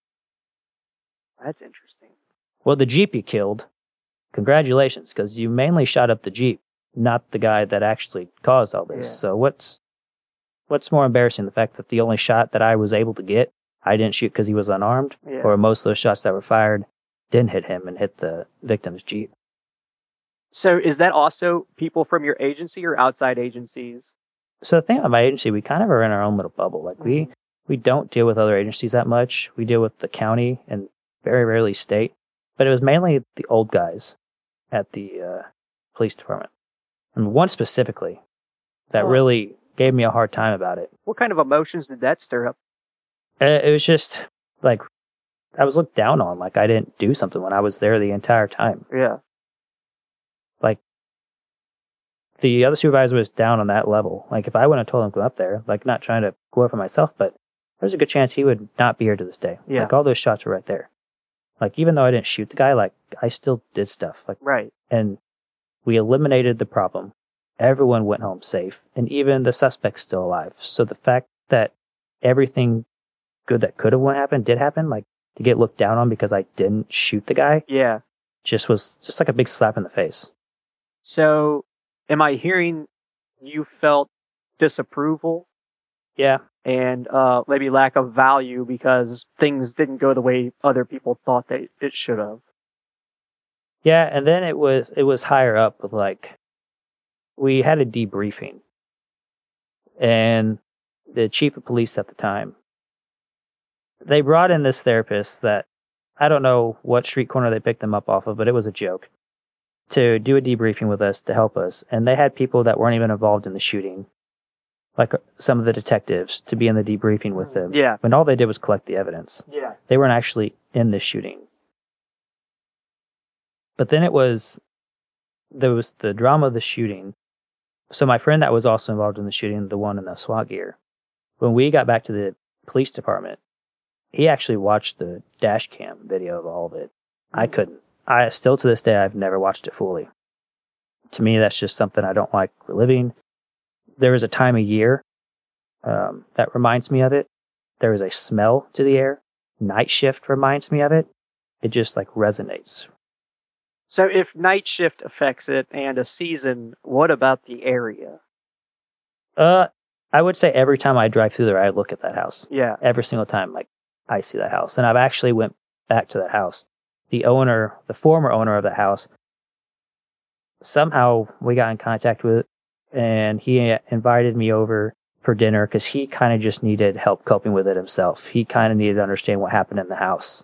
That's interesting. Well, the Jeep you killed, congratulations, because you mainly shot up the Jeep, not the guy that actually caused all this. Yeah. So what's what's more embarrassing, the fact that the only shot that I was able to get, I didn't shoot because he was unarmed, Yeah. or most of those shots that were fired didn't hit him and hit the victim's Jeep? So is that also people from your agency or outside agencies? So the thing about my agency, we kind of are in our own little bubble. Like we, we don't deal with other agencies that much. We deal with the county and very rarely state. But it was mainly the old guys at the uh, police department. And one specifically that Oh. really gave me a hard time about it. What kind of emotions did that stir up? Uh, It was just like I was looked down on. Like I didn't do something when I was there the entire time. Yeah. Like the other supervisor was down on that level. Like if I wouldn't have told him to go up there, like not trying to glorify myself, but there's a good chance he would not be here to this day. Yeah. Like all those shots were right there. Like even though I didn't shoot the guy, like I still did stuff. Like Right. and we eliminated the problem. Everyone went home safe, and even the suspect's still alive. So the fact that everything good that could have happened did happen, like to get looked down on because I didn't shoot the guy, Yeah. just was just like a big slap in the face. So am I hearing you felt disapproval Yeah. and uh, maybe lack of value because things didn't go the way other people thought they it should have? Yeah, and then it was it was higher up with like we had a debriefing, and the chief of police at the time, they brought in this therapist that I don't know what street corner they picked them up off of, but it was a joke, to do a debriefing with us to help us. And they had people that weren't even involved in the shooting like uh, some of the detectives to be in the debriefing with them. Yeah. When all they did was collect the evidence. Yeah. They weren't actually in the shooting. But then it was, there was the drama of the shooting. So my friend that was also involved in the shooting, the one in the SWAT gear, when we got back to the police department, he actually watched the dash cam video of all of it. I couldn't. I still to this day, I've never watched it fully. To me, that's just something I don't like reliving. There is a time of year um, that reminds me of it. There is a smell to the air. Night shift reminds me of it. It just like resonates. So if night shift affects it and a season, what about the area? Uh, I would say every time I drive through there, I look at that house. Yeah. Every single time, like I see that house, and I've actually went back to that house. The owner, the former owner of the house, somehow we got in contact with, and he invited me over for dinner because he kind of just needed help coping with it himself. He kind of needed to understand what happened in the house.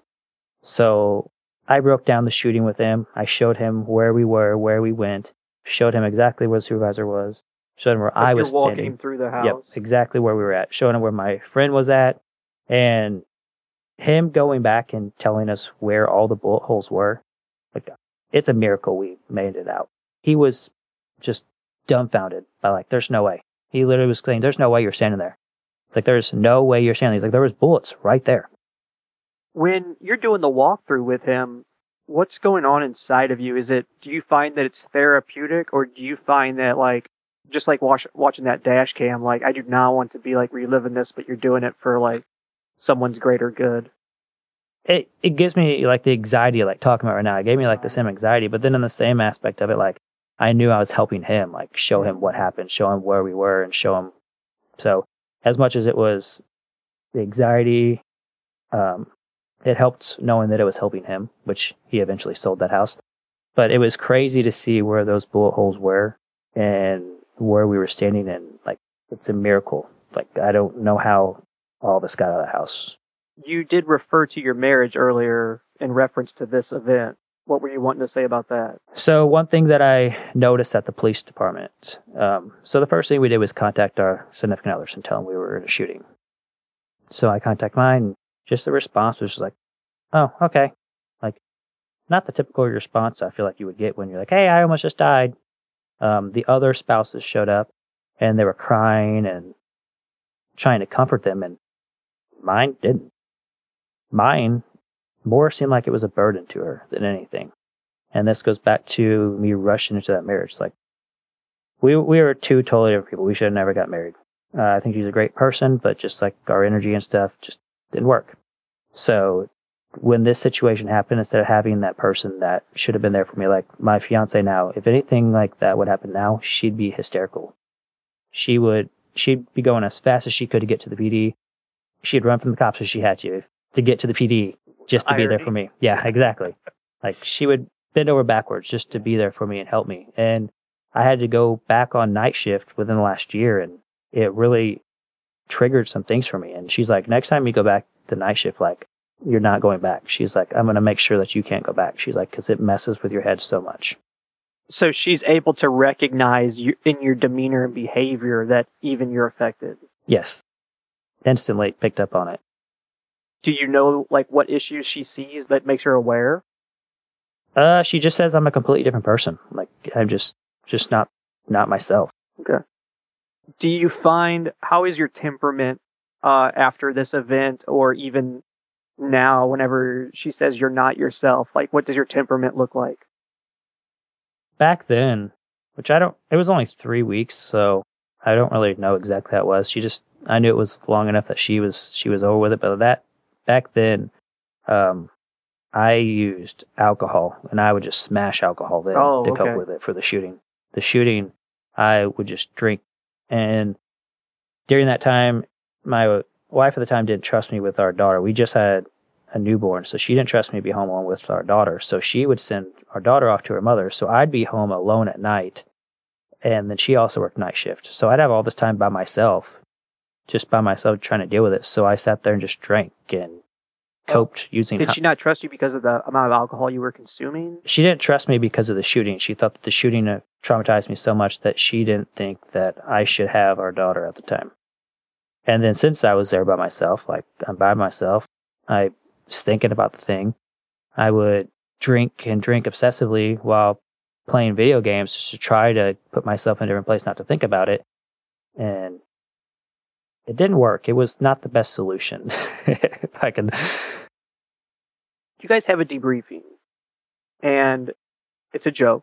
So I broke down the shooting with him. I showed him where we were, where we went, showed him exactly where the supervisor was, showed him where Like I you're was walking standing. through the house. Yep, exactly where we were at. Showing him where my friend was at, and him going back and telling us where all the bullet holes were. Like, it's a miracle we made it out. He was just dumbfounded by like, there's no way. He literally was saying, there's no way you're standing there. Like, there's no way you're standing. He's like, there was bullets right there. When you're doing the walkthrough with him, what's going on inside of you? Is it, do you find that it's therapeutic, or do you find that, like, just like watch, watching that dash cam, like, I do not want to be like reliving this, but you're doing it for like someone's greater good? It it gives me like the anxiety, like talking about right now. It gave me like the same anxiety, but then in the same aspect of it, like I knew I was helping him, like show him what happened, show him where we were, and show him. So as much as it was the anxiety, um, it helped knowing that it was helping him, which he eventually sold that house. But it was crazy to see where those bullet holes were and where we were standing in. Like, it's a miracle. Like, I don't know how all of us got out of the house. You did refer to your marriage earlier in reference to this event. What were you wanting to say about that? So one thing that I noticed at the police department, um, so the first thing we did was contact our significant others and tell them we were in a shooting. So I contacted mine, and just the response was just like, oh, okay. Like, not the typical response I feel like you would get when you're like, hey, I almost just died. Um, the other spouses showed up, and they were crying and trying to comfort them, and mine didn't. Mine more seemed like it was a burden to her than anything. And this goes back to me rushing into that marriage. Like, we we were two totally different people. We should have never got married. Uh, I think she's a great person, but just like our energy and stuff just didn't work. So when this situation happened, instead of having that person that should have been there for me, like my fiance now, if anything like that would happen now, she'd be hysterical. She would, she'd be going as fast as she could to get to the P D. She'd run from the cops if she had to, to get to the P D, just to Irony. be there for me. Yeah, exactly. Like, she would bend over backwards just to be there for me and help me. And I had to go back on night shift within the last year, and it really triggered some things for me. And she's like, next time you go back to night shift, like, you're not going back. She's like, I'm going to make sure that you can't go back. She's like, because it messes with your head so much. So she's able to recognize you, in your demeanor and behavior that even you're affected. Yes. Instantly picked up on it. Do you know, like, what issues she sees that makes her aware? Uh, she just says I'm a completely different person. Like, I'm just, just not, not myself. Okay. Do you find, how is your temperament uh, after this event, or even now, whenever she says you're not yourself? Like, what does your temperament look like? Back then, which I don't, it was only three weeks, so I don't really know exactly how it was. She just, I knew it was long enough that she was, she was over with it. But that, back then, um, I used alcohol, and I would just smash alcohol then Oh, to okay. cope with it for the shooting. The shooting, I would just drink. And during that time, my wife at the time didn't trust me with our daughter. We just had a newborn, so she didn't trust me to be home alone with our daughter. So she would send our daughter off to her mother, so I'd be home alone at night. And then she also worked night shift. So I'd have all this time by myself, just by myself trying to deal with it. So I sat there and just drank and coped using... Did she not trust you because of the amount of alcohol you were consuming? She didn't trust me because of the shooting. She thought that the shooting uh, traumatized me so much that she didn't think that I should have our daughter at the time. And then since I was there by myself, like I'm by myself, I was thinking about the thing. I would drink and drink obsessively while playing video games just to try to put myself in a different place, not to think about it. And it didn't work. It was not the best solution. If I can... You guys have a debriefing, and it's a joke.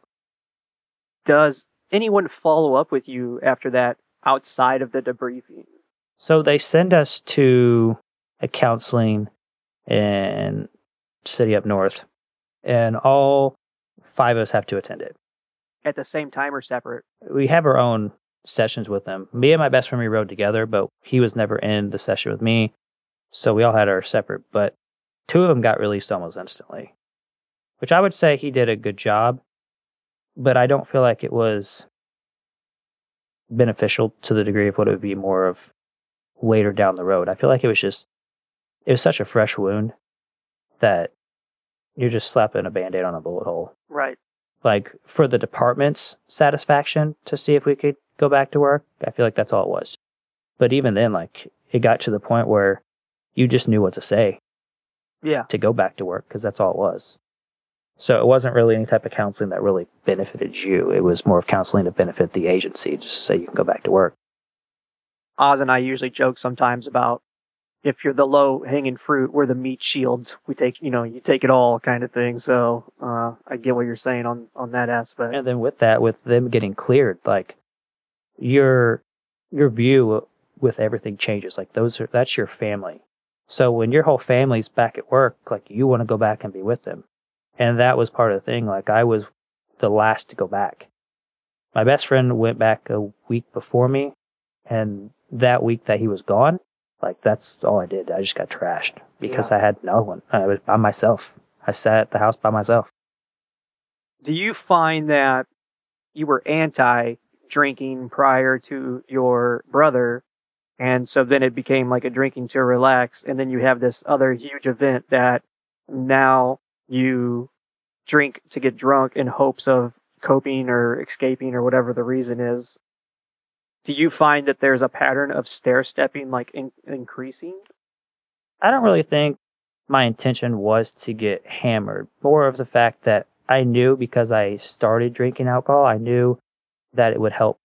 Does anyone follow up with you after that outside of the debriefing? So they send us to a counseling in city up north, and all five of us have to attend it. At the same time or separate? We have our own sessions with them. Me and my best friend, we rode together, but he was never in the session with me, so we all had our separate, but two of them got released almost instantly, which I would say he did a good job, but I don't feel like it was beneficial to the degree of what it would be more of later down the road. I feel like it was just, it was such a fresh wound that you're just slapping a Band-Aid on a bullet hole. Right. Like, for the department's satisfaction to see if we could go back to work, I feel like that's all it was. But even then, like, it got to the point where you just knew what to say. Yeah. To go back to work, because that's all it was. So it wasn't really any type of counseling that really benefited you. It was more of counseling to benefit the agency, just to say you can go back to work. Oz and I usually joke sometimes about if you're the low-hanging fruit, we're the meat shields. We take, you know, you take it all kind of thing. So uh, I get what you're saying on, on that aspect. And then with that, with them getting cleared, like, your your view with everything changes. Like, those are that's your family. So when your whole family's back at work, like, you want to go back and be with them. And that was part of the thing. Like, I was the last to go back. My best friend went back a week before me, and that week that he was gone, like, that's all I did. I just got trashed because yeah. I had no one. I was by myself. I sat at the house by myself. Do you find that you were anti-drinking prior to your brother, and so then it became like a drinking to relax, and then you have this other huge event that now you drink to get drunk in hopes of coping or escaping or whatever the reason is? Do you find that there's a pattern of stair-stepping, like, in- increasing? I don't really think my intention was to get hammered. More of the fact that I knew, because I started drinking alcohol, I knew that it would help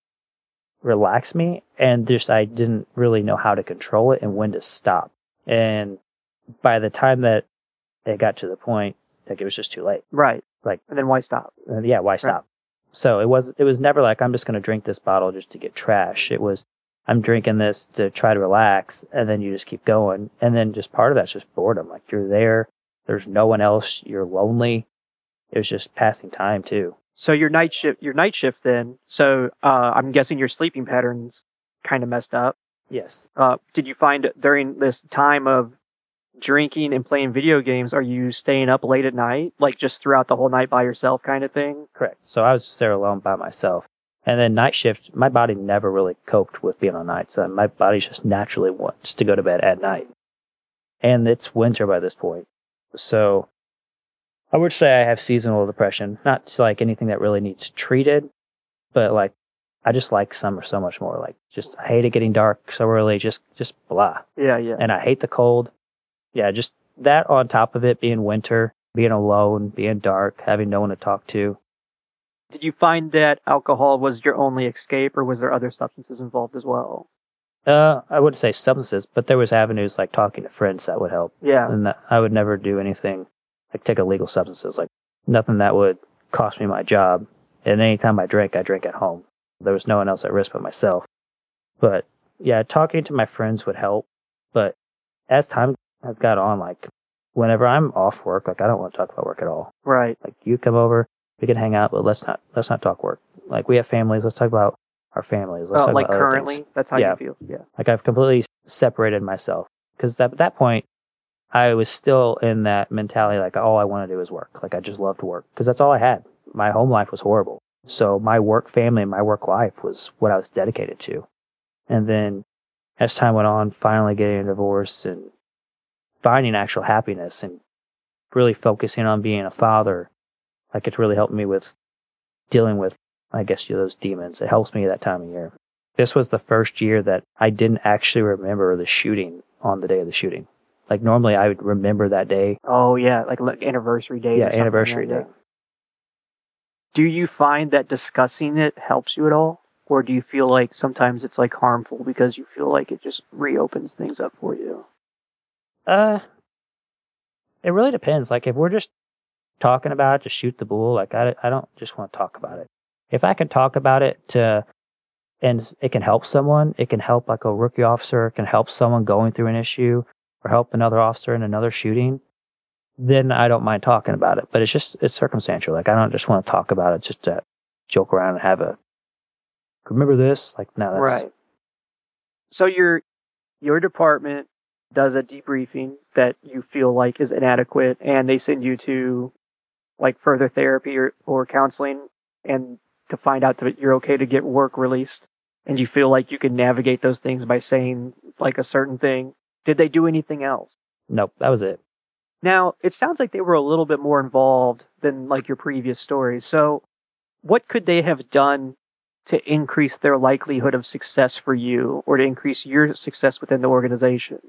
relax me, and just I didn't really know how to control it and when to stop. And by the time that it got to the point, like, it was just too late. Right. Like, and then why stop? Uh, yeah, why stop? Right. So it was it was never like, I'm just going to drink this bottle just to get trash. It was, I'm drinking this to try to relax, and then you just keep going. And then just part of that's just boredom. Like, you're there, there's no one else, you're lonely. It was just passing time too. So your night shift, your night shift then, so uh, I'm guessing your sleeping patterns kind of messed up. Yes. Uh, did you find during this time of drinking and playing video games, are you staying up late at night, like just throughout the whole night by yourself kind of thing? Correct. So I was just there alone by myself. And then night shift, my body never really coped with being on nights. So my body just naturally wants to go to bed at night. And it's winter by this point. So I would say I have seasonal depression. Not like anything that really needs treated, but like, I just like summer so much more. Like, just, I hate it getting dark so early, just, just blah. Yeah, yeah. And I hate the cold. Yeah, just that on top of it being winter, being alone, being dark, having no one to talk to. Did you find that alcohol was your only escape, or was there other substances involved as well? Uh, I wouldn't say substances, but there was avenues like talking to friends that would help. Yeah. And that, I would never do anything like take illegal substances, like nothing that would cost me my job. And anytime I drank, I drank at home. There was no one else at risk but myself. But yeah, talking to my friends would help. But as time has got on, like, whenever I'm off work, like, I don't want to talk about work at all. Right. Like, you come over, we can hang out, but let's not let's not talk work. Like, we have families, let's talk about our families. Let's oh, talk like about other currently? things. That's how yeah. you feel? Yeah. Like, I've completely separated myself. Because at that point, I was still in that mentality, like, all I want to do is work. Like, I just loved work. Because that's all I had. My home life was horrible. So my work family and my work life was what I was dedicated to. And then, as time went on, finally getting a divorce and finding actual happiness and really focusing on being a father, like it's really helped me with dealing with, I guess, you know, those demons. It helps me that time of year. This was the first year that I didn't actually remember the shooting on the day of the shooting. Like normally I would remember that day. Oh yeah, like, like anniversary day. Yeah, or something anniversary like day. that. Do you find that discussing it helps you at all? Or do you feel like sometimes it's like harmful because you feel like it just reopens things up for you? Uh, it really depends. Like if we're just talking about it to shoot the bull, like I, I don't just want to talk about it. If I can talk about it to, and it can help someone, it can help like a rookie officer, it can help someone going through an issue or help another officer in another shooting, then I don't mind talking about it. But it's just, it's circumstantial. Like I don't just want to talk about it just to joke around and have a, remember this? Like, no, that's... Right. So your your department does a debriefing that you feel like is inadequate, and they send you to like further therapy or, or counseling, and to find out that you're okay to get work released, and you feel like you can navigate those things by saying like a certain thing. Did they do anything else? Nope, that was it. Now, it sounds like they were a little bit more involved than like your previous stories. So what could they have done to increase their likelihood of success for you, or to increase your success within the organization?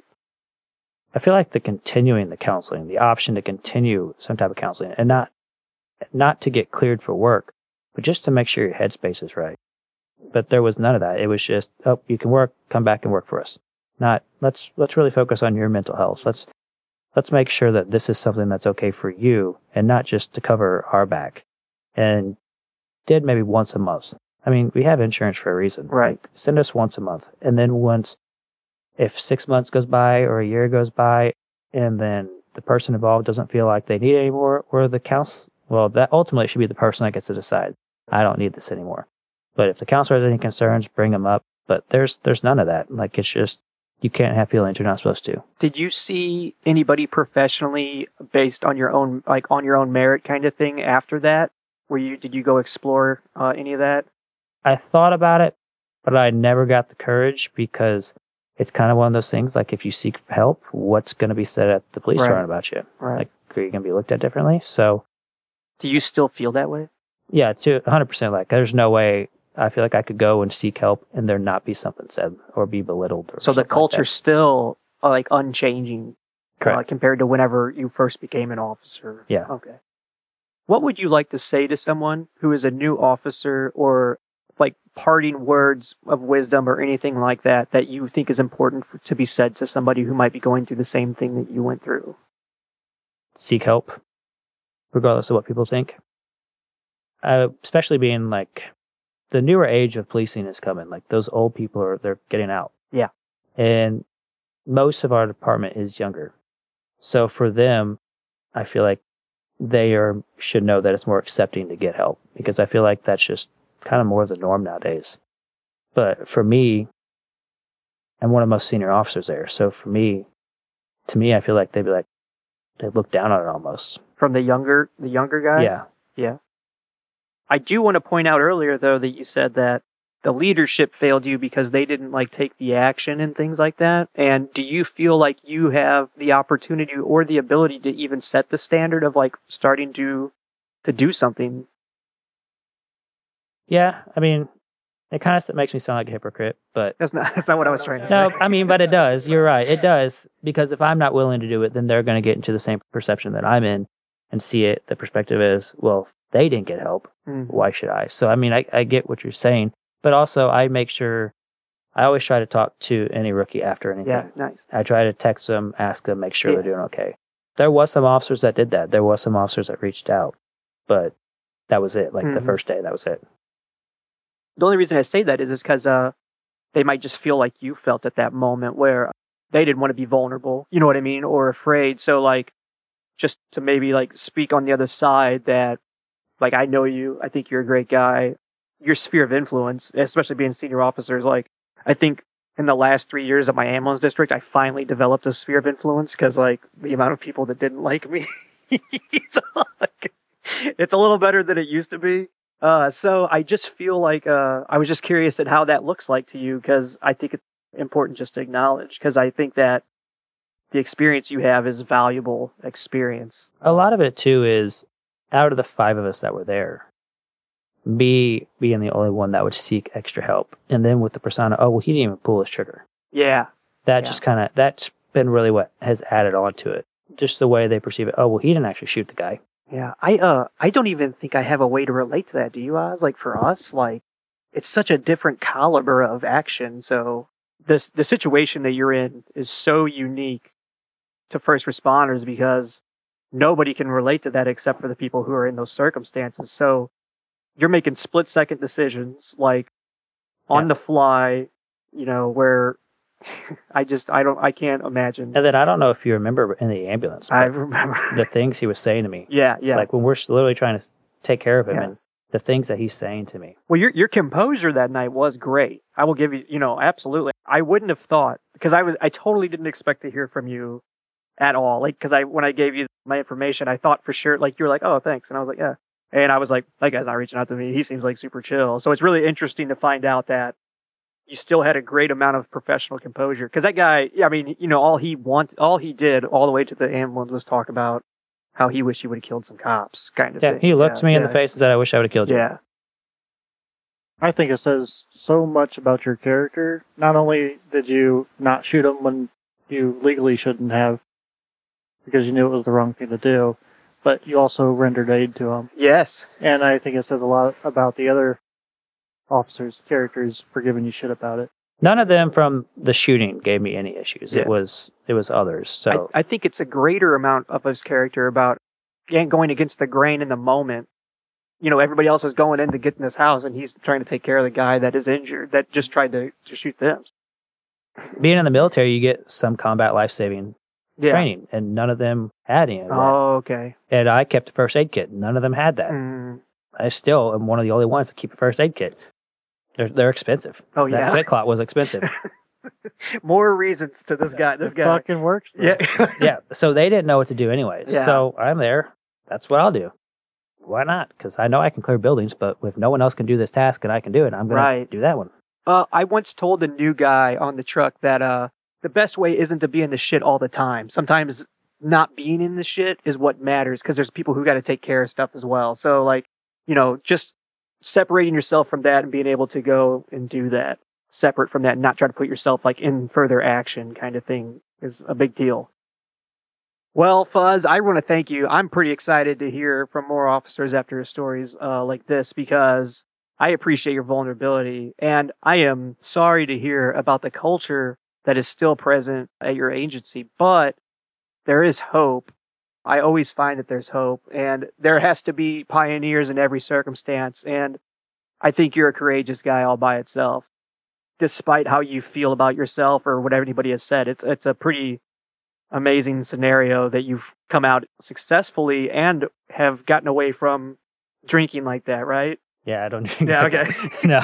I feel like the continuing the counseling, the option to continue some type of counseling, and not not to get cleared for work, but just to make sure your headspace is right. But there was none of that. It was just, oh, you can work, come back and work for us. Not let's let's really focus on your mental health. Let's let's make sure that this is something that's okay for you, and not just to cover our back. And did maybe once a month. I mean, we have insurance for a reason. Right. Like, send us once a month. And then once, if six months goes by or a year goes by, and then the person involved doesn't feel like they need it anymore, or the counsel, well, that ultimately should be the person that gets to decide, I don't need this anymore. But if the counselor has any concerns, bring them up. But there's there's none of that. Like, it's just, you can't have feelings you're not supposed to. Did you see anybody professionally based on your own, like on your own merit kind of thing after that? Were you, did you go explore uh, any of that? I thought about it, but I never got the courage, because it's kind of one of those things, like if you seek help, what's going to be said at the police Right. department about you? Right. Like, are you going to be looked at differently? So, Do you still feel that way? yeah, to one hundred percent. Like, there's no way I feel like I could go and seek help and there not be something said or be belittled. Or So the something like culture's that. still uh, like unchanging uh, Correct. compared to whenever you first became an officer. Yeah. Okay. What would you like to say to someone who is a new officer, or like parting words of wisdom or anything like that that you think is important for, to be said to somebody who might be going through the same thing that you went through? Seek help, regardless of what people think. Uh, especially being like, the newer age of policing is coming. Like, those old people are, they're getting out. Yeah. And most of our department is younger. So for them, I feel like they are should know that it's more accepting to get help, because I feel like that's just kind of more the norm nowadays. But for me, I'm one of the most senior officers there. So for me, to me, I feel like they'd be like, they look down on it almost. From the younger, the younger guys? Yeah. Yeah. I do want to point out earlier, though, that you said that the leadership failed you because they didn't like take the action and things like that. And do you feel like you have the opportunity or the ability to even set the standard of like starting to to do something? Yeah, I mean, it kind of makes me sound like a hypocrite, but That's not that's not what I was trying to say. no, I mean, but it does. You're right. It does, because if I'm not willing to do it, then they're going to get into the same perception that I'm in and see it. The perspective is, well, if they didn't get help, Mhm. why should I? So, I mean, I, I get what you're saying, but also I make sure, I always try to talk to any rookie after anything. Yeah, nice. I try to text them, ask them, make sure Yeah. they're doing okay. There was some officers that did that. There was some officers that reached out, but that was it. Like the Mhm. first day, that was it. The only reason I say that is is because uh, they might just feel like you felt at that moment where they didn't want to be vulnerable, you know what I mean, or afraid. So like, just to maybe like speak on the other side that, like, I know you, I think you're a great guy. Your sphere of influence, especially being senior officers, like, I think in the last three years of my ambulance district, I finally developed a sphere of influence because like the amount of people that didn't like me, it's, like, it's a little better than it used to be. Uh, so I just feel like, uh, I was just curious at how that looks like to you, because I think it's important just to acknowledge, because I think that the experience you have is valuable experience. A lot of it too is out of the five of us that were there, me being the only one that would seek extra help, and then with the persona, oh well, he didn't even pull his trigger. Yeah, that yeah. just kind of that's been really what has added on to it. Just the way they perceive it. Oh well, he didn't actually shoot the guy. Yeah, I uh I don't even think I have a way to relate to that. Do you, Oz? Like for us, like it's such a different caliber of action. So this the situation that you're in is so unique to first responders because nobody can relate to that except for the people who are in those circumstances. So you're making split second decisions, like on yeah. the fly, you know, where I just I don't I can't imagine. And then I don't know if you remember in the ambulance. I remember the things he was saying to me. Yeah, yeah. Like when we're literally trying to take care of him, yeah. and the things that he's saying to me. Well, your your composure that night was great. I will give you, you know, absolutely. I wouldn't have thought because I was I totally didn't expect to hear from you at all. Like because I when I gave you my information, I thought for sure like you were like, oh, thanks, and I was like, yeah, and I was like, that guy's not reaching out to me. He seems like super chill. So it's really interesting to find out that you still had a great amount of professional composure. Because that guy, I mean, you know, all he want, all he did all the way to the ambulance was talk about how he wished he would have killed some cops, kind of yeah, thing. He looked yeah, me yeah. in the face and said, I wish I would have killed you. Yeah. I think it says so much about your character. Not only did you not shoot him when you legally shouldn't have, because you knew it was the wrong thing to do, but you also rendered aid to him. Yes. And I think it says a lot about the other officers' characters for giving you shit about it. None of them from the shooting gave me any issues. Yeah. It was it was others. So I, I think it's a greater amount of his character about again, going against the grain in the moment. You know, everybody else is going in to get in this house, and he's trying to take care of the guy that is injured, that just tried to, to shoot them. being in the military, you get some combat life-saving Yeah. training, and none of them had any of that. Oh, okay. And I kept a first aid kit. None of them had that. Mm. I still am one of the only ones that keep a first aid kit. They're they're expensive. Oh, that yeah. That clot was expensive. More reasons to this guy. This it guy fucking works. Though. Yeah. Yeah, so they didn't know what to do anyways. Yeah. So I'm there. That's what I'll do. Why not? Because I know I can clear buildings, but if no one else can do this task and I can do it, I'm going Right. to do that one. Uh, I once told a new guy on the truck that uh, the best way isn't to be in the shit all the time. Sometimes not being in the shit is what matters because there's people who got to take care of stuff as well. So, like, you know, just separating yourself from that and being able to go and do that separate from that and not try to put yourself, like, in further action kind of thing is a big deal. Well, Fuzz, I want to thank you. I'm pretty excited to hear from more officers after stories uh, like this because I appreciate your vulnerability, and I am sorry to hear about the culture that is still present at your agency, but there is hope. I always find that there's hope, and there has to be pioneers in every circumstance, and I think you're a courageous guy all by itself. Despite how you feel about yourself or what anybody has said, it's it's a pretty amazing scenario that you've come out successfully and have gotten away from drinking like that, right? Yeah, I don't drink. Yeah, like okay. that. No.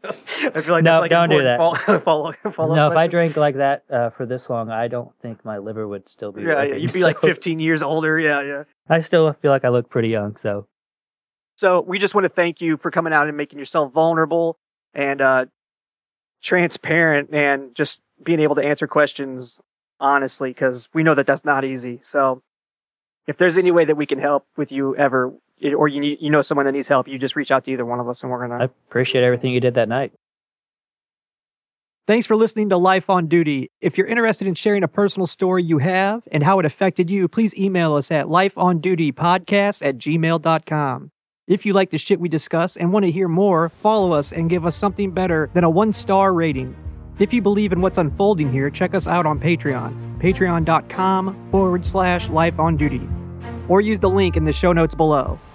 I feel like No, that's like don't do important that. Follow, follow, follow No, if I question. drank like that uh, for this long, I don't think my liver would still be Yeah, yeah, working. you'd be like So, fifteen years older. Yeah, yeah. I still feel like I look pretty young, so. So we just want to thank you for coming out and making yourself vulnerable and uh, transparent and just being able to answer questions honestly, because we know that that's not easy. So if there's any way that we can help with you ever, or you need, you know someone that needs help, you just reach out to either one of us and we're going I to... appreciate everything you did that night. Thanks for listening to Life on Duty. If you're interested in sharing a personal story you have and how it affected you, please email us at lifeondutypodcast at gmail dot com. If you like the shit we discuss and want to hear more, follow us and give us something better than a one-star rating. If you believe in what's unfolding here, check us out on Patreon, patreon.com forward slash life on duty, or use the link in the show notes below.